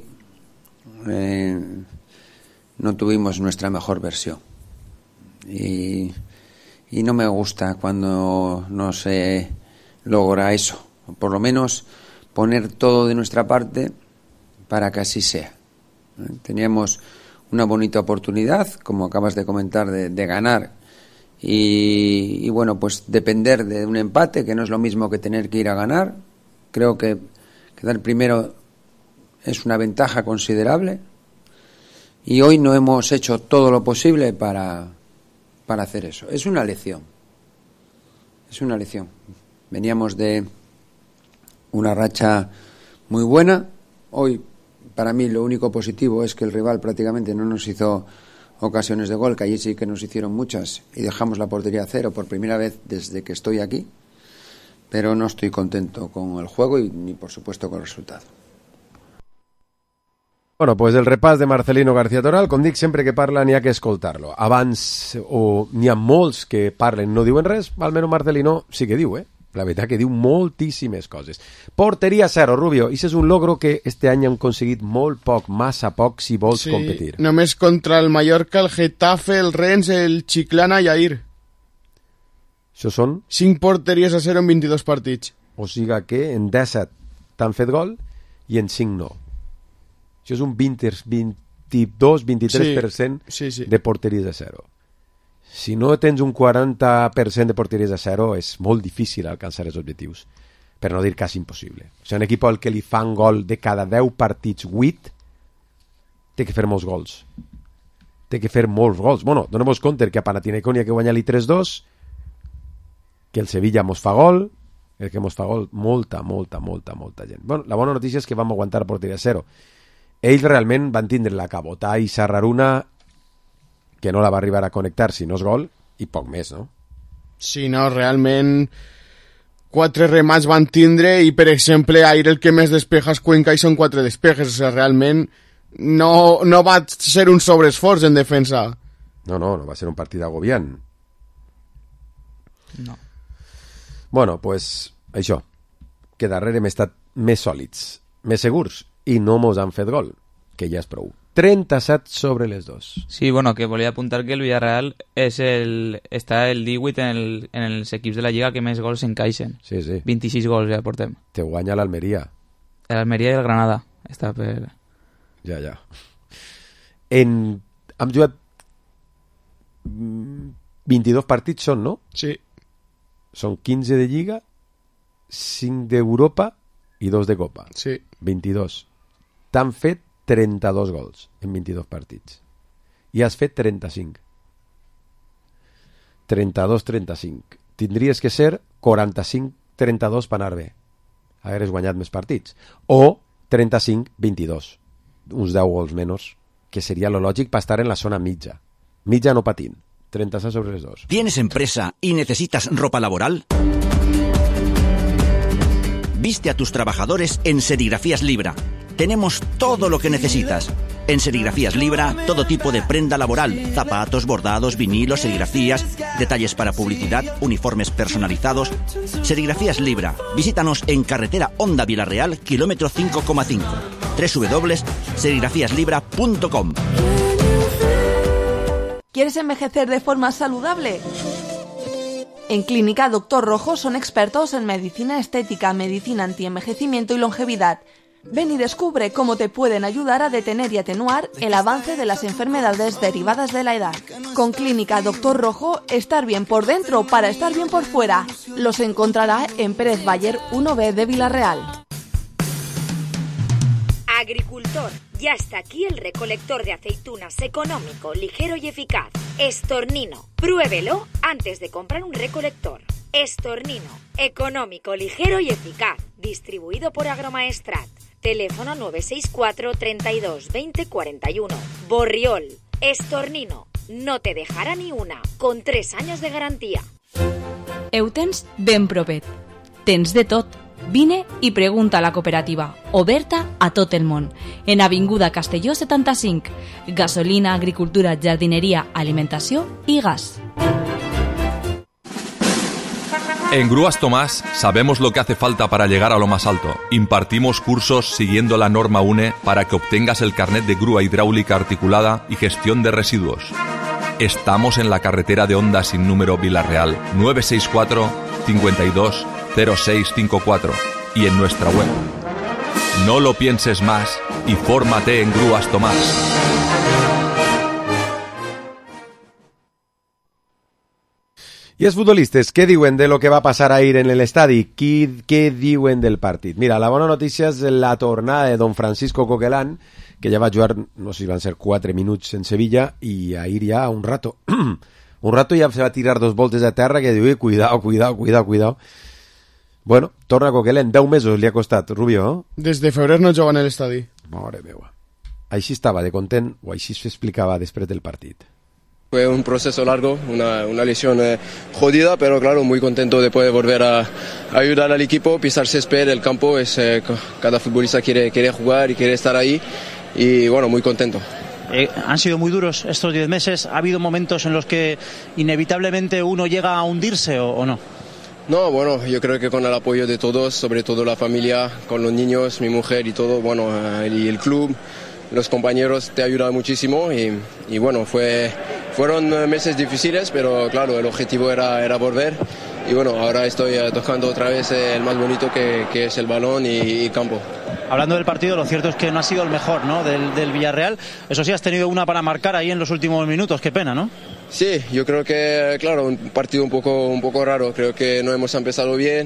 no tuvimos nuestra mejor versión. Y no me gusta cuando no se logra eso. Por lo menos poner todo de nuestra parte para que así sea. Teníamos una bonita oportunidad, como acabas de comentar, de ganar. Y bueno, pues depender de un empate, que no es lo mismo que tener que ir a ganar. Creo que quedar primero es una ventaja considerable. Y hoy no hemos hecho todo lo posible para hacer eso. Es una lección. Es una lección. Veníamos de una racha muy buena. Hoy, para mí, lo único positivo es que el rival prácticamente no nos hizo ocasiones de gol, que allí sí que nos hicieron muchas, y dejamos la portería a cero por primera vez desde que estoy aquí. Pero no estoy contento con el juego y ni, por supuesto, con el resultado. Bueno, pues el repàs de Marcelino García Toral, com dic, sempre que parla n'hi ha que escoltar-lo. Abans, n'hi ha molts que parlen, no diuen res, almenys Marcelino sí que diu, La veritat que diu moltíssimes coses. Porteria cero, Rubio. I és un logro que este any han aconseguit molt poc, massa poc, si vols competir. Només contra el Mallorca, el Getafe, el Rennes, el Chiclana i Ahir. Això són? 5 porteries a 0 en 22 partits. O sigui que en 17 t'han fet gol i en 5 no. Això és un 22-23% de porteries a 0. Si no tens un 40% de porteries a 0, és molt difícil alcançar els objectius, per no dir quasi impossible. O sigui, un equip al que li fan gol de cada 10 partits 8, té que fer molts gols. Té que fer molts gols. Bueno, donem-nos compte que a Panathinaikos hi ha que guanyar-li 3-2, que el Sevilla mos fa gol, el que mos fa gol, molta gent. Bueno, la bona notícia és que vam aguantar porteria a 0. Ells realment van tindre la Cabotà i Sarraruna, que no la va arribar a connectar si no és gol, i poc més, no? Sí, no, realment 4 remats van tindre i, per exemple, Ahir el que més despeja és Cuenca i són 4 despejes. O sigui, realment no va ser un sobreesforç en defensa. No va ser un partit agobiant. No. Bueno, pues això, que darrere hem estat més sòlids, més segurs, i no mos han fet gol, que ja és prou. 37 sobre les 2. Sí, bueno, que volia apuntar que el Villarreal està el 18 en els equips de la Lliga que més gols encaixen. Sí. 26 gols ja portem. Te guanya l'Almeria. L'Almeria i el Granada. Està per... Ja. Hem jugat 22 partits són, no? Sí. Són 15 de Lliga, 5 d'Europa i 2 de Copa. Sí. 22. T'han fet 32 gols en 22 partits. I has fet 35. 32-35. Tindries que ser 45-32 per anar bé. Hagueres guanyat més partits. O 35-22. uns 10 gols menys, que seria lo lògic per estar en la zona mitja. Mitja no patint. 36 sobre les 2. ¿Tienes empresa y necesitas ropa laboral? Viste a tus trabajadores en Serigrafías Libra. Tenemos todo lo que necesitas. En Serigrafías Libra, todo tipo de prenda laboral, zapatos, bordados, vinilos, serigrafías, detalles para publicidad, uniformes personalizados. Serigrafías Libra. Visítanos en carretera Honda Vilarreal, kilómetro 5,5. www.serigrafíaslibra.com. ¿Quieres envejecer de forma saludable? En Clínica Doctor Rojo son expertos en medicina estética, medicina antienvejecimiento y longevidad. Ven y descubre cómo te pueden ayudar a detener y atenuar el avance de las enfermedades derivadas de la edad. Con Clínica Doctor Rojo, estar bien por dentro para estar bien por fuera. Los encontrará en Pérez Bayer 1B de Vilarreal. Agricultor, ya está aquí el recolector de aceitunas económico, ligero y eficaz. Estornino, pruébelo antes de comprar un recolector. Estornino, económico, ligero y eficaz. Distribuido por Agromaestrat. Teléfono 964 32 20 41. Borriol, Estornino, no te dejarà ni una, con 3 anys de garantia. Ho tens ben propet. Tens de tot. Vine i pregunta a la cooperativa, oberta a tot el món, en Avinguda Castelló 75. Gasolina, agricultura, jardineria, alimentació i gas. En Grúas Tomás sabemos lo que hace falta para llegar a lo más alto. Impartimos cursos siguiendo la norma UNE para que obtengas el carnet de grúa hidráulica articulada y gestión de residuos. Estamos en la carretera de Honda sin número Vilarreal, 964 52 0654 y en nuestra web. No lo pienses más y fórmate en Grúas Tomás. I els futbolistes, què diuen de lo que va passar ahir en l'estadi? Què diuen del partit? Mira, la bona notícia és la tornada de don Francisco Coquelán, que ja va jugar, no sé si van ser 4 minuts en Sevilla, i ahir ja un rato. Un rato ja se va tirar 2 voltes a terra que diu, cuidado. Bueno, torna Coquelán, 10 mesos li ha costat, Rubio, no? Des de febrer no juga en l'estadi. Mare meva. Així estava de content, o així s'explicava després del partit. Fue un proceso largo, una lesión jodida, pero claro, muy contento de poder volver a ayudar al equipo, pisar césped, el campo, cada futbolista quiere jugar y quiere estar ahí, y bueno, muy contento. Han sido muy duros estos 10 meses, ¿ha habido momentos en los que inevitablemente uno llega a hundirse o no? No, bueno, yo creo que con el apoyo de todos, sobre todo la familia, con los niños, mi mujer y todo, bueno, y el club, los compañeros te ayudan muchísimo y bueno, fueron meses difíciles, pero claro, el objetivo era volver y bueno, ahora estoy tocando otra vez el más bonito que es el balón y campo. Hablando del partido, lo cierto es que no ha sido el mejor, ¿no?, del Villarreal. Eso sí, has tenido una para marcar ahí en los últimos minutos, qué pena, ¿no? Sí, yo creo que, claro, un partido un poco raro, creo que no hemos empezado bien.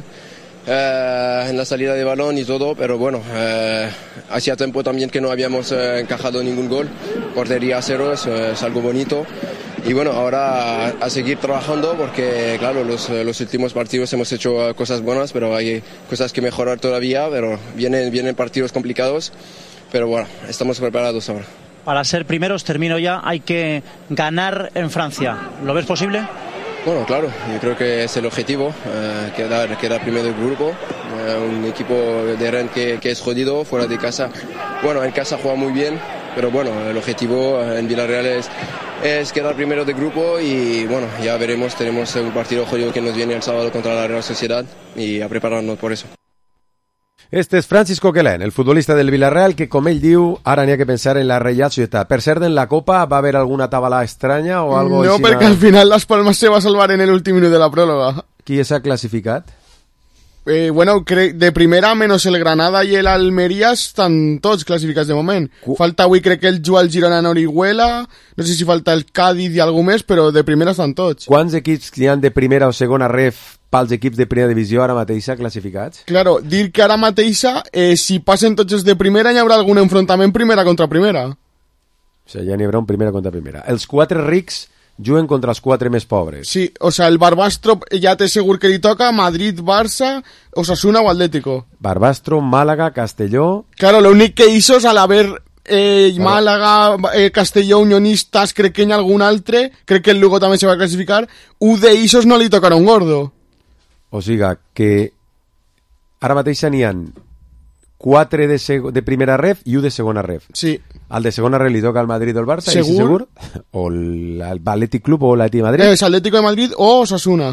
En la salida de balón y todo, pero bueno, hacía tiempo también que no habíamos encajado ningún gol, portería a 0, es algo bonito y bueno, ahora a seguir trabajando porque claro, los últimos partidos hemos hecho cosas buenas, pero hay cosas que mejorar todavía, pero vienen partidos complicados, pero bueno, estamos preparados ahora. Para ser primeros, termino ya, hay que ganar en Francia, ¿lo ves posible? Bueno, claro, yo creo que es el objetivo, quedar primero del grupo, un equipo de Rennes que es jodido, fuera de casa. Bueno, en casa juega muy bien, pero bueno, el objetivo en Villarreal es quedar primero del grupo y bueno, ya veremos, tenemos un partido jodido que nos viene el sábado contra la Real Sociedad y a prepararnos por eso. Este és Francis Coquelán, el futbolista del Villarreal, que, com ell diu, ara n'hi ha que pensar en la Reial Societat. Per cert, en la Copa va haver alguna tabala estranya o algo no, així? perquè al final Las Palmas se va a salvar en el últim minut de la pròrroga. Qui s'ha classificat? Bueno, de primera, menos el Granada i el Almeria, estan tots classificats de moment. Falta avui, crec que el juga el Girona en Orihuela, no sé si falta el Cádiz i algú més, però de primera estan tots. Quants equips hi ha de primera o segona ref pels equips de primera divisió ara mateixa classificats? Claro, dir que ara mateixa, si passen tots els de primera, hi haurà algun enfrontament primera contra primera. O sigui, ja n'hi haurà un primera contra primera. Els 4 rics juguen contra els 4 més pobres. Sí, o sea, el Barbastro ja té segur que li toca Madrid, Barça, Osasuna o Atlético. Barbastro, Màlaga, Castelló... Claro, lo únic que hizo es al haber Málaga, Castelló, Unionistas, crec que hi ha algun altre, crec que el Lugo també se va classificar, UD i Isos no li tocaron gordo. O siga, que ara mateix n'hi ha 4 de primera ref i 1 de segona ref. Sí. Al de segona ref li toca al Madrid o el Barça, segur? O l'Atlètic Club o l'Atlètic de Madrid. És Atlético de Madrid o Osasuna.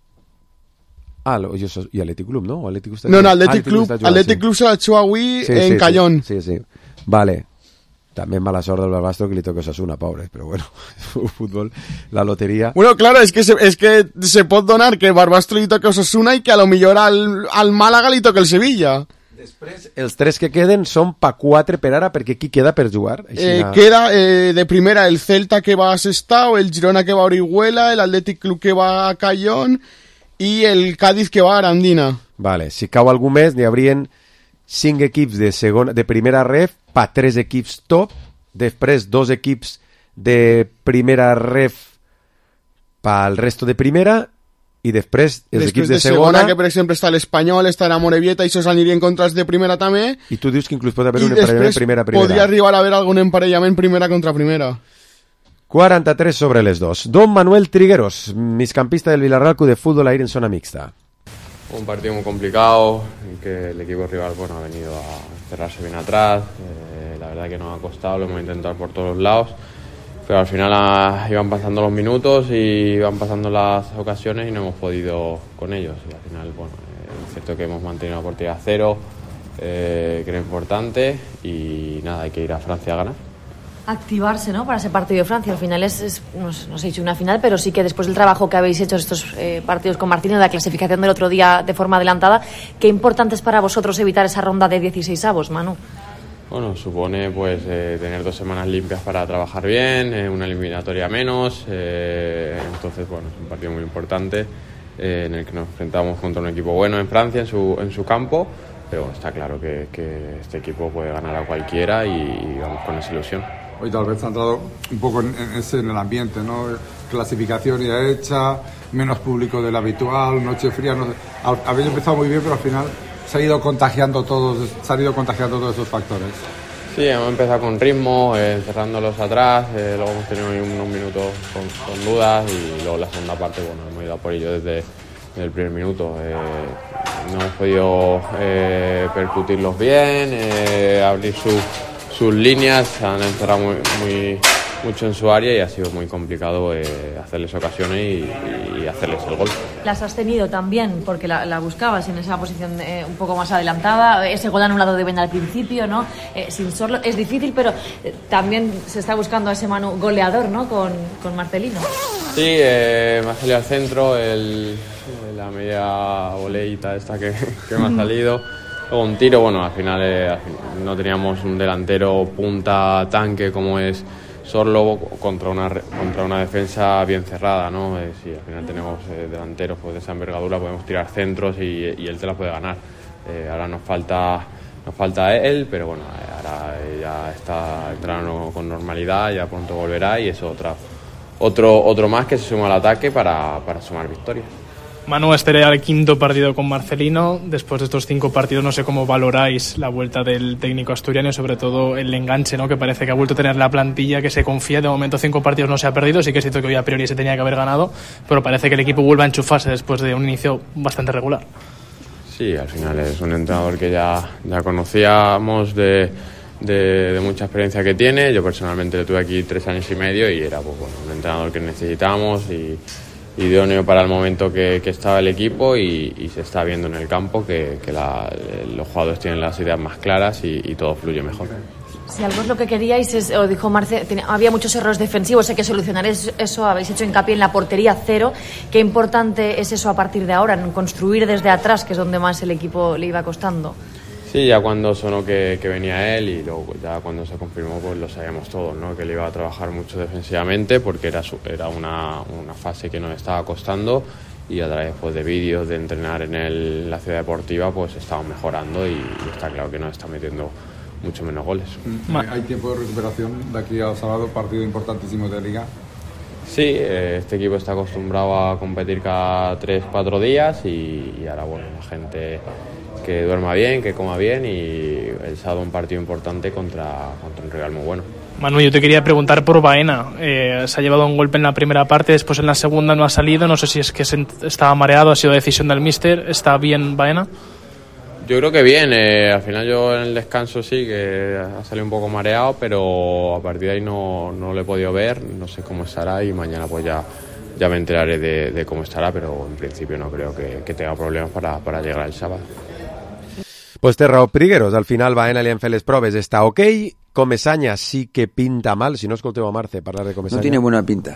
I Atlètic Club, no? No, Atlètic Club se la juga avui en Callón. Sí. Vale. També mala sort del Barbastro que li toca Osasuna, pobre, però bueno, fútbol, la lotería. Bueno, claro, es que se pot donar que Barbastro li toca Osasuna i que a lo millor al Málaga li toca el Sevilla. Després, els 3 que queden són pa 4 per ara, perquè qui queda per jugar? Queda de primera el Celta que va a Sestao, el Girona que va a Orihuela, el Athletic Club que va a Callón i el Cádiz que va a Arandina. Vale, si cau algú més, n'hi haurien 5 equips de primera ref pa 3 equips top, després 2 equips de primera ref pa el resto de primera, i després els equips de segona, que per exemple està l'Espanyol, està la Morevieta i això s'anirien contra els de primera també, i tu dius que inclús pot haver un emparellament primera. Podria arribar a haver algun emparellament primera contra primera. 43 sobre les 2. Don Manuel Trigueros, migcampista del Villarreal Club de Fútbol, a ir en zona mixta. Un partido muy complicado, en que el equipo rival ha venido a cerrarse bien atrás, la verdad que nos ha costado, lo hemos intentado por todos los lados, pero al final iban pasando los minutos y iban pasando las ocasiones y no hemos podido con ellos. Y al final, es cierto que hemos mantenido la portería a 0, que era importante, y nada, hay que ir a Francia a ganar. Activarse, ¿no?, para ese partido de Francia. Al final no sé si una final, pero sí que después del trabajo que habéis hecho estos partidos con Martínez, la clasificación del otro día de forma adelantada, ¿qué importante es para vosotros evitar esa ronda de 16avos, Manu? Bueno, supone tener 2 semanas limpias para trabajar bien, una eliminatoria menos, entonces es un partido muy importante en el que nos enfrentamos contra un equipo bueno en Francia, en su campo, pero está claro que este equipo puede ganar a cualquiera y vamos con esa ilusión. Hoy tal vez ha entrado un poco en el ambiente, ¿no? Clasificación ya hecha, menos público del habitual, noche fría, no sé. Habéis empezado muy bien, pero al final se han ido contagiando todos esos factores. Sí, hemos empezado con ritmo, encerrándolos atrás, luego hemos tenido unos minutos con dudas y luego la segunda parte, hemos ido a por ello desde el primer minuto. No hemos podido percutirlos bien, abrir sus líneas, han encerrado mucho en su área y ha sido muy complicado hacerles ocasiones y hacerles el gol. Las has tenido también porque la buscabas en esa posición un poco más adelantada, ese gol anulado de Ben al principio, ¿no? Sin Sorlo es difícil, pero también se está buscando a ese Manu goleador, ¿no?, con Marcelino. Sí, me ha salido al centro la media voleita esta que me ha salido. Luego un tiro, al final no teníamos un delantero punta tanque como es Sorlo contra una defensa bien cerrada, ¿no? Si al final tenemos delanteros de esa envergadura, podemos tirar centros y él te la puede ganar. Ahora nos falta él, pero ahora ya está entrando con normalidad, ya pronto volverá y es otro más que se suma al ataque para sumar victorias. Manu, este era el 5º partido con Marcelino. Después de estos 5 partidos, no sé cómo valoráis la vuelta del técnico asturiano y sobre todo el enganche, ¿no?, que parece que ha vuelto a tener la plantilla, que se confía. De momento 5 partidos no se ha perdido, sí que es cierto que hoy a priori se tenía que haber ganado, pero parece que el equipo vuelve a enchufarse después de un inicio bastante regular. Sí, al final es un entrenador que ya conocíamos de mucha experiencia que tiene. Yo personalmente lo tuve aquí 3 años y medio y era un entrenador que necesitamos y idóneo para el momento que estaba el equipo y se está viendo en el campo que los jugadores tienen las ideas más claras y todo fluye mejor. Si algo es lo que queríais, o dijo Marce, había muchos errores defensivos, hay que solucionar eso, habéis hecho hincapié en la portería 0. Qué importante es eso a partir de ahora, en construir desde atrás, que es donde más el equipo le iba costando. Sí, ya cuando sonó que venía él y luego ya cuando se confirmó lo sabíamos todos, ¿no?, que él iba a trabajar mucho defensivamente porque era una fase que nos estaba costando y a través de vídeos de entrenar en la ciudad deportiva estamos mejorando y está claro que nos está metiendo mucho menos goles. ¿Hay tiempo de recuperación de aquí al sábado, partido importantísimo de Liga? Sí, este equipo está acostumbrado a competir cada 3-4 días y ahora la gente que duerma bien, que coma bien, y el sábado un partido importante contra un rival muy bueno. Manu, yo te quería preguntar por Baena. Se ha llevado un golpe en la primera parte, después en la segunda no ha salido. No sé si es que estaba mareado, ha sido decisión del míster. ¿Está bien Baena? Yo creo que bien. Al final yo en el descanso sí que ha salido un poco mareado, pero a partir de ahí no lo he podido ver. No sé cómo estará y mañana pues ya me enteraré de cómo estará, pero en principio no creo que tenga problemas para llegar el sábado. Pues té raó Prigueros, al final Baena li han fet les proves, està ok. Comesaña sí que pinta mal, si no escolteu a Marce parlar de Comesaña. No tiene buena pinta.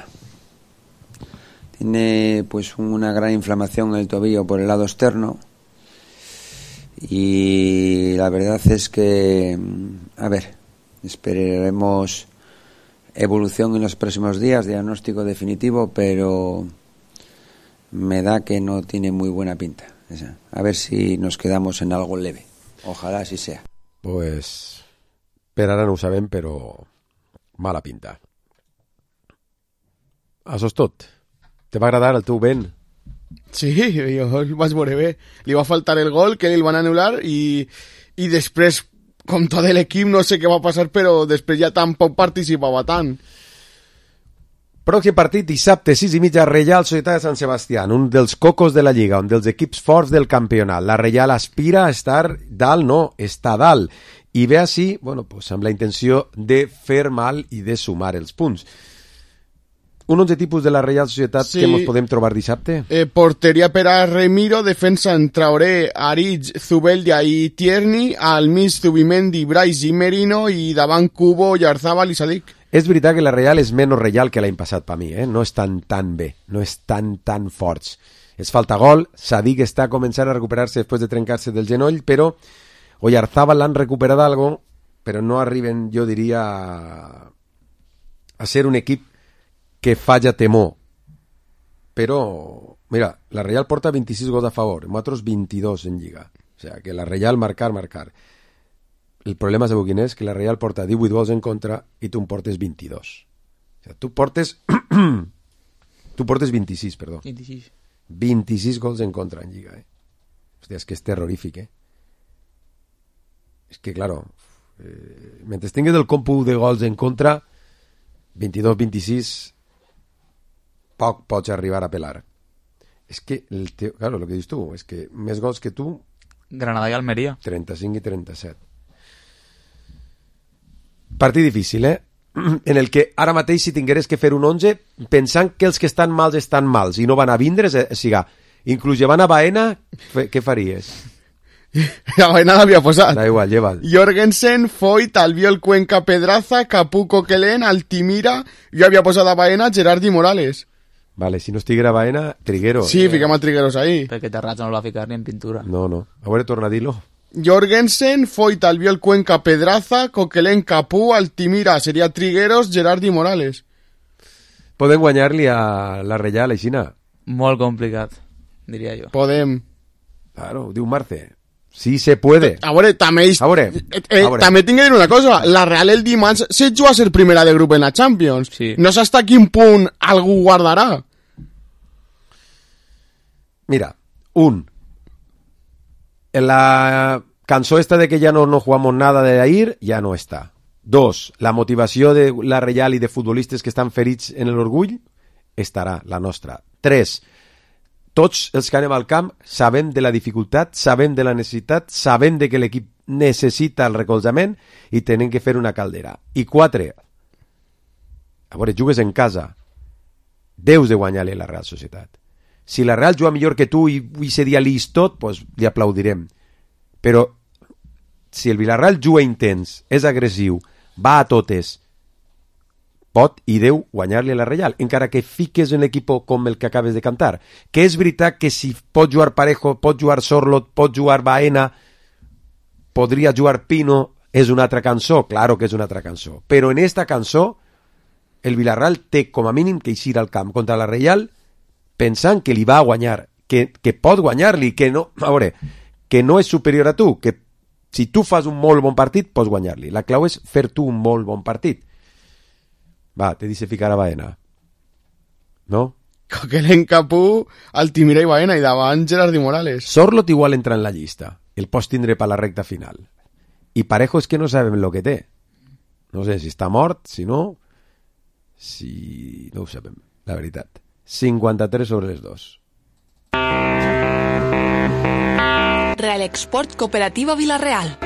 Tiene pues una gran inflamación en el tobillo por el lado externo. Y la verdad es que, a ver, esperaremos evolución en los próximos días, diagnóstico definitivo, pero me da que no tiene muy buena pinta. A ver si nos quedamos en algo leve. Ojalá así sea. Pues per ara no ho sabem, però mala pinta. Això és tot. Te va agradar el teu vent? Sí, jo el vaig veure bé. Li va faltar el gol, que el van anul·lar, i després, com tot l'equip, no sé què va passar, però després ja tampoc participava tant. Pròxim partit, dissabte, 6:30, Reial Societat de Sant Sebastià, un dels cocos de la Lliga, un dels equips forts del campionat. La Reial aspira a estar dalt, no, està dalt. I ve així, bueno, pues, amb la intenció de fer mal i de sumar els punts. Un 11 tipus de la Reial Societat que ens podem trobar dissabte? Porteria per a Remiro, defensa en Traoré, Aritz, Zubeldia i Tierney, al mig Zubimendi, Brais i Merino, i davant Cubo, Yarzábal i Sadik. És veritat que la Real és menys Reial que l'any passat per mi, no estan tan bé, no estan tan forts. Es falta gol, Sadik està començant a recuperar-se després de trencar-se del genoll, però Oyarzábal l'han recuperat algo, però no arriben, jo diria, a ser un equip que falla temor. Però, mira, la Real porta 26 gols a favor, nosaltres 22 en Lliga. O sigui, que la Real marcar. El problema, sabeu quin és? Que la Real porta 18 gols en contra i tu en portes 22. O sigui, tu portes 26, perdó. 26 gols en contra en Lliga, Hòstia, és que és terrorífic, És que, claro, mentre tingues el còmput de gols en contra, 22-26, poc pots arribar a pelar. És que, claro, el que dius tu, és que més gols que tu... Granada i Almeria. 35 i 37. Partit difícil, en el que ara mateix si tingueres que fer un 11 pensant que els que estan mals i no van a vindre, inclús llevant a Baena, què faries? A Baena l'havia posat. Da igual, lleva'l. Jorgensen, Foyt, Albiol, Cuenca, Pedraza, Capú, Coquelin, Altimira. Jo havia posat a Baena Gerard i Morales. Vale, si no estiguera Baena, Trigueros. Sí, fiquem a Trigueros ahí. Perquè Terrats no el va ficar ni en pintura. No. A veure, torna a dir-lo. Jorgensen, Foyt, Albiol, Cuenca, Pedraza, Coquelin, Capú, Altimira, seria Trigueros, Gerard i Morales. Podem guanyar-li a la Reial, aixina? Molt complicat, diria jo. Podem. Claro, diu Marce. Sí se puede. A veure, també també tinc que dir una cosa. La Real el dimarts se juga a ser primera de grup en la Champions. Sí. No sé hasta quin punt algú guardarà. Mira, la cançó esta de que ya no jugamos nada de ir, ya no está. 2, la motivació de la Reial i de futbolistes que estan ferits en l'orgull estarà, la nostra. 3, tots els que anem al camp sabem de la dificultat, sabem de la necessitat, sabem de que l'equip necessita el recolzament i tenen que fer una caldera. I 4, a veure, jugues en casa, deus de guanyar-li a la Real Societat. Si la Real juga millor que tu i ese dia lis tot, pues li aplaudirem. Però si el Villarreal juga intens, és agressiu, va a totes, pot i deu guanyar-li a la Reial, encara que fiques en l'equip com el que acabes de cantar. Que és veritat que si pot jugar Parejo, pot jugar Sorlot, pot jugar Baena, podria jugar Pino, és una altra cançó, claro que és una altra cançó. Però en esta cançó, el Villarreal té com a mínim que eixir al camp contra la Reial pensant que li va a guanyar, que pot guanyar-li, que no, a veure, que no és superior a tu, que si tu fas un molt bon partit, pots guanyar-li. La clau és fer tu un molt bon partit. Va, te dice ficar a Baena. No? Coquelin, Capú, Altimira i Baena, i davant Gerard i Morales. Sorlot igual entra en la llista. el pots tindre per la recta final. I Parejo és que no sabem lo que té. No sé si està mort, si no... No ho sabem, la veritat. 53 sobre les 2. Real Export Cooperativa Villarreal.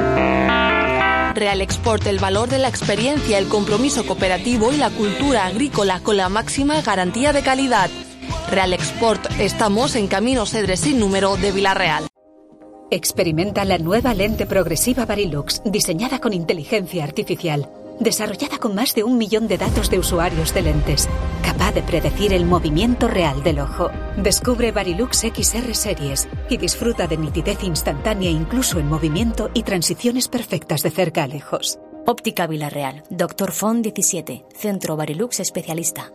Real Export, el valor de la experiencia, el compromiso cooperativo y la cultura agrícola con la máxima garantía de calidad. Real Export, estamos en Camino Cedres sin número de Villarreal. Experimenta la nueva lente progresiva Varilux, diseñada con inteligencia artificial, desarrollada con más de 1 millón de datos de usuarios de lentes, capaz de predecir el movimiento real del ojo. Descubre Varilux XR Series y disfruta de nitidez instantánea incluso en movimiento y transiciones perfectas de cerca a lejos. Óptica Villarreal, Dr. Font 17, Centro Varilux Especialista.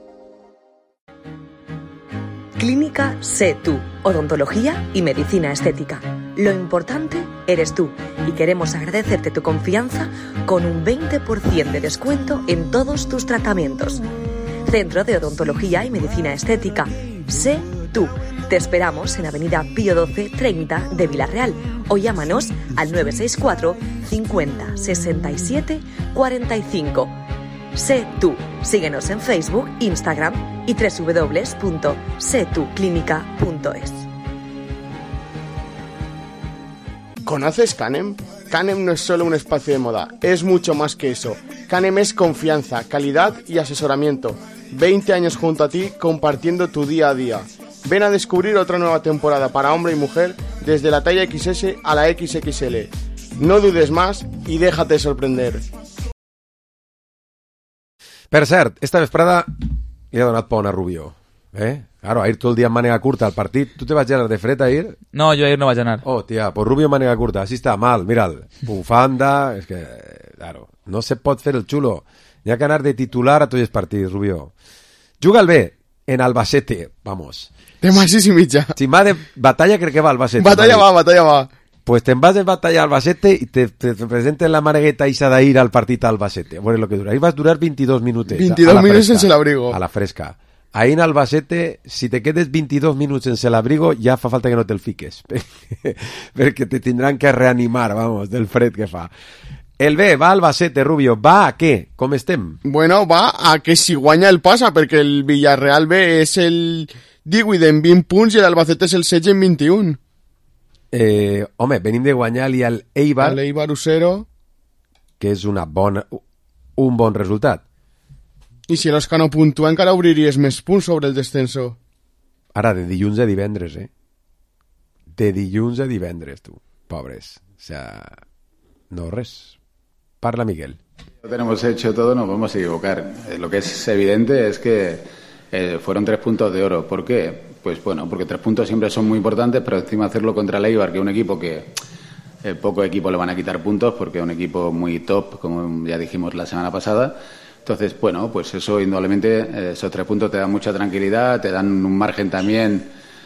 Clínica Sé Tú, odontología y medicina estética. Lo importante eres tú y queremos agradecerte tu confianza con un 20% de descuento en todos tus tratamientos. Centro de Odontología y Medicina Estética. Sé Tú. Te esperamos en Avenida Pío 12 30 de Villarreal o llámanos al 964 50 67 45. Sé Tú. Síguenos en Facebook, Instagram y www.setuclinica.es. ¿Conoces Canem? Canem no es solo un espacio de moda, es mucho más que eso. Canem es confianza, calidad y asesoramiento. 20 años junto a ti compartiendo tu día a día. Ven a descubrir otra nueva temporada para hombre y mujer desde la talla XS a la XXL. No dudes más y déjate sorprender. Per cert, esta vesprada li ha donat pont a Rubio. Claro, ahir tot el dia en mànega curta al partit. Tu te vas anar de fred ahir? No, jo ahir no vaig anar. Oh, tia, pues Rubio mànega curta. Así está mal, mira'l. Bufanda, és que, claro, no se pot fer el xulo. N'hi ha que anar de titular a tots els partits, Rubio. Juga el bé en Albacete, vamos. De más y mitja. Si va de batalla, crec que va Albacete. Batalla va. Pues te vas de batalla a Albacete y te presenten la manegueta isa d'ahir al partit a Albacete. Bueno, lo que dura. Ahí vas a durar 22 minutos. 22 minutos sense l'abrigo. A la fresca. Ahí en Albacete, si te quedes 22 minutos sense l'abrigo, ja fa falta que no te'l fiques. Perquè te tindran que reanimar, vamos, del fred que fa. El B va a Albacete, Rubio. Va a què? Com estem? Bueno, va a que si guanya el passa, perquè el Villarreal B és el 18 en 20 punts i l'Albacete és el 16 en 21. Home, venim de guanyar-li al Eibar. Al Eibar 0. Que és un bon resultat. I si l'Osca no puntua encara obriries més punts sobre el descenso. Ara, de dilluns a divendres, De dilluns a divendres, tu. Pobres. O sea, no res. Parla, Miguel. Lo tenemos hecho todo, no podemos equivocar. Lo que es evidente es que fueron 3 puntos de oro. ¿Por qué? Pues bueno, porque 3 puntos siempre son muy importantes, pero encima hacerlo contra el Eibar, que es un equipo que poco equipo le van a quitar puntos, porque es un equipo muy top, como ya dijimos la semana pasada. Entonces, bueno, pues eso indudablemente, esos 3 puntos te dan mucha tranquilidad, te dan un margen también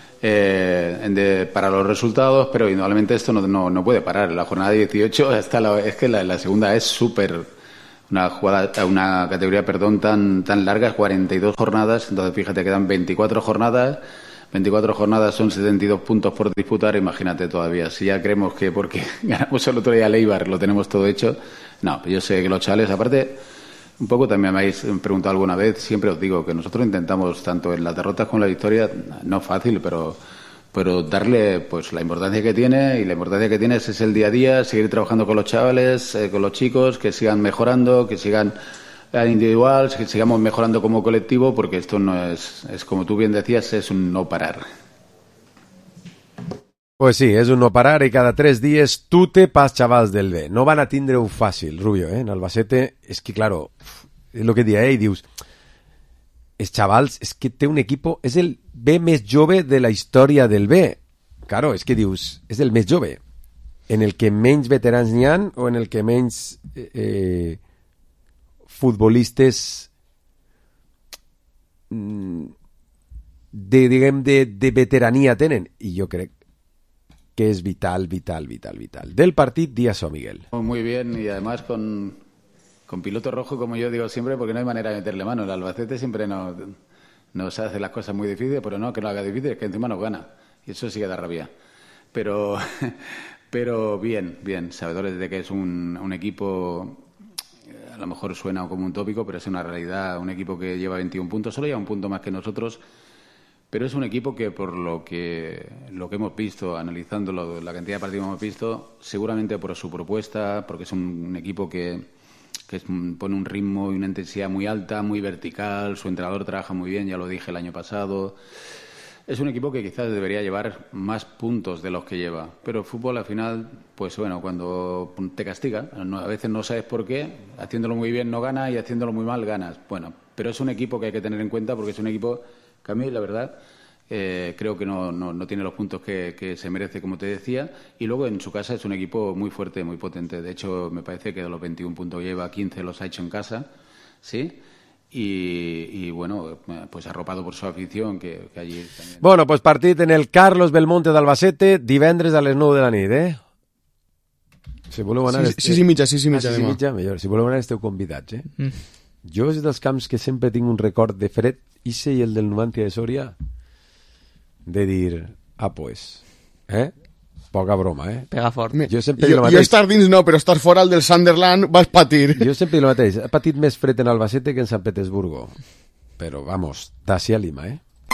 para los resultados, pero indudablemente esto no puede parar. La jornada 18 es que la segunda es súper... Una categoría, tan larga, 42 jornadas, entonces fíjate, quedan 24 jornadas son 72 puntos por disputar, imagínate todavía, si ya creemos que porque ganamos el otro día al Eibar lo tenemos todo hecho, no, yo sé que los chavales, aparte, un poco también me habéis preguntado alguna vez, siempre os digo que nosotros intentamos, tanto en las derrotas como en la victoria, no fácil, pero darle pues la importancia que tiene, y la importancia que tiene es el día a día, seguir trabajando con los chavales, con los chicos, que sigan mejorando, que sigan individual, que sigamos mejorando como colectivo, porque esto no es como tú bien decías, es un no parar. Pues sí, és un no parar i cada 3 dies tute pas xavals del B. No van a tindre-ho fàcil, Rubio, en Albacete. És que, claro, és el que dia ell, dius... Els xavals, és que té un equip... És el B més jove de la història del B. Claro, és que dius... És el més jove. En el que menys veterans n'hi ha o en el que menys futbolistes de veterania tenen. I jo crec que es vital. Del partit, di-això, Miguel. Muy bien, y además con piloto rojo, como yo digo siempre, porque no hay manera de meterle mano. El Albacete siempre nos hace las cosas muy difíciles, pero no que lo haga difícil, es que encima nos gana. Y eso sí que da rabia. Pero Pero bien, sabedores de que es un equipo, a lo mejor suena como un tópico, pero es una realidad, un equipo que lleva 21 puntos, solo lleva un punto más que nosotros, pero es un equipo que por lo que hemos visto, analizando la cantidad de partidos que hemos visto, seguramente por su propuesta, porque es un equipo que pone un ritmo y una intensidad muy alta, muy vertical, su entrenador trabaja muy bien, ya lo dije el año pasado. Es un equipo que quizás debería llevar más puntos de los que lleva, pero el fútbol al final, pues bueno, cuando te castiga, a veces no sabes por qué, haciéndolo muy bien no ganas y haciéndolo muy mal ganas. Bueno, pero es un equipo que hay que tener en cuenta porque es un equipo que a mí, la verdad, creo que no tiene los puntos que se merece, como te decía, y luego en su casa es un equipo muy fuerte, muy potente. De hecho, me parece que de los 21 puntos que lleva, 15 los ha hecho en casa, ¿sí? Y bueno, pues arropado por su afición que allí también... Bueno, pues partit en el Carlos Belmonte d'Albacete divendres a les 9 de la nit, Si voleu anar... Sí, mitja, millor. Si voleu anar esteu convidats, Jo és dels camps que sempre tinc un record de Fred Isse i el del Numancia de Soria de dir, pues, poca broma, Pega fort. Jo sempre dic el mateix. Jo estar dins no, però estar fora al del Sunderland vas patir. Jo sempre dic el mateix. He patit més fred en Albacete que en Sant Petersburgo. Però, vamos, d'ací a Lima,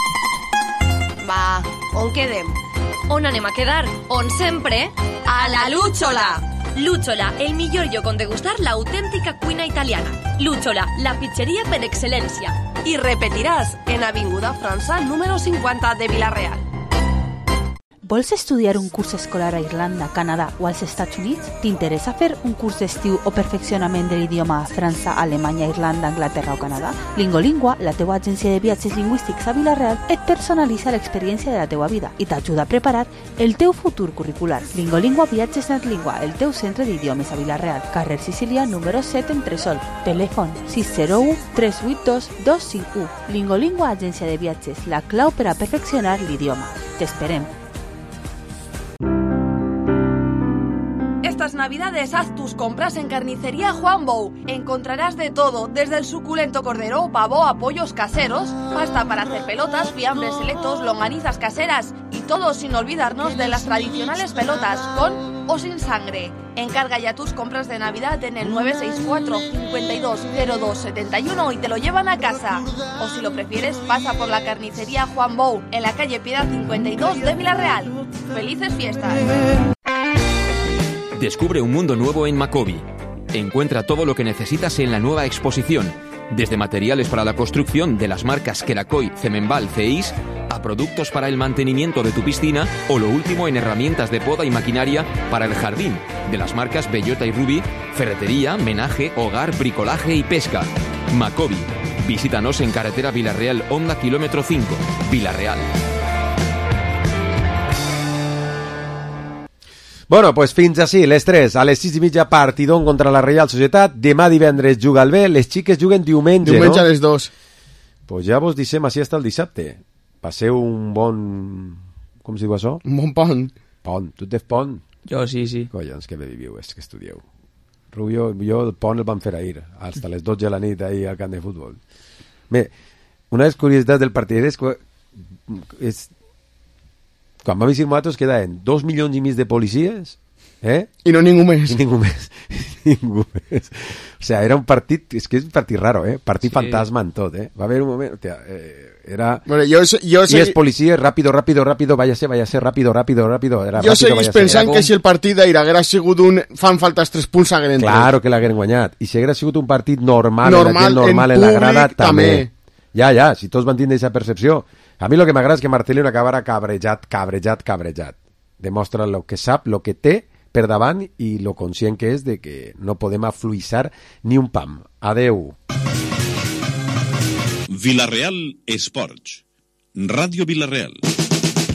Va, on quedem? On anem a quedar? On sempre? A la Lúchola! Lúchola, el millor lloc on degustar l'autèntica cuina italiana. Lúchola, la pizzeria per excel·lència. I repetiràs en Avinguda França, número 50 de Vila-real. Vols estudiar un curs escolar a Irlanda, Canadà o als Estats Units? T'interessa fer un curs d'estiu o perfeccionament de l'idioma a França, Alemanya, Irlanda, Anglaterra o Canadà? Lingolingua, la teua agència de viatges lingüístics a Vila-real, et personalitza l'experiència de la teua vida i t'ajuda a preparar el teu futur curricular. Lingolingua Viatges Netlingua, el teu centre d'idiomes a Vila-real, carrer Sicília, número 7 en Tresol. Telèfon 601 382 251. Lingolingua, agència de viatges, la clau per a perfeccionar l'idioma. T'esperem. Estas navidades haz tus compras en Carnicería Juan Bou. Encontrarás de todo, desde el suculento cordero, pavo a pollos caseros, pasta para hacer pelotas, fiambres selectos, longanizas caseras y todo sin olvidarnos de las tradicionales pelotas, con o sin sangre. Encarga ya tus compras de Navidad en el 964 520271 y te lo llevan a casa. O si lo prefieres, pasa por la Carnicería Juan Bou, en la calle Piedad 52 de Vila-real. ¡Felices fiestas! Descubre un mundo nuevo en Macobi. Encuentra todo lo que necesitas en la nueva exposición, desde materiales para la construcción de las marcas Kerakoy, Cemenbal, CEIS, a productos para el mantenimiento de tu piscina o lo último en herramientas de poda y maquinaria para el jardín, de las marcas Bellota y Ruby, ferretería, menaje, hogar, bricolaje y pesca. Macobi. Visítanos en carretera Vila-real, Honda, kilómetro 5, Vila-real. Bueno, pues fins així, les 3, a les 6:30 partidón contra la Reial Societat, demà divendres juga el B, les xiques juguen diumenge, no? A les 2. Pues ja vos deixem així hasta el dissabte. Passeu un bon... Com es diu això? Un bon pont. Pont, tu tens pont? Jo sí. Collons, que bé viviu, és que estudieu. Rubio, jo el pont el van fer ahir, hasta les 12 de la nit ahir al camp de futbol. Bé, una de les curiositats del partit és... Quan vam visitar nosaltres quedaven 2 milions i mig de policies, i no ningú més. Ningú més. O sea, era un partit, és que és un partit raro, partit fantasma en tot, Va haver un moment, era... Bueno, I els policies, ràpido, váyase, ràpido. Jo seguís pensant que si el partit d'ahir haguera sigut fan falta els 3 punts hagueren tret. Claro que l'hagueren guanyat. I si haguera sigut un partit normal en la grada, també. Ja, si tots van tindre aquesta percepció. A mi el que m'agrada és que Marcelino acabara cabrejat. Demostra el que sap, el que té per davant i lo conscient que és de que no podem afluixar ni un pam. Adeu. Vila-real Esports. Ràdio Vila-real.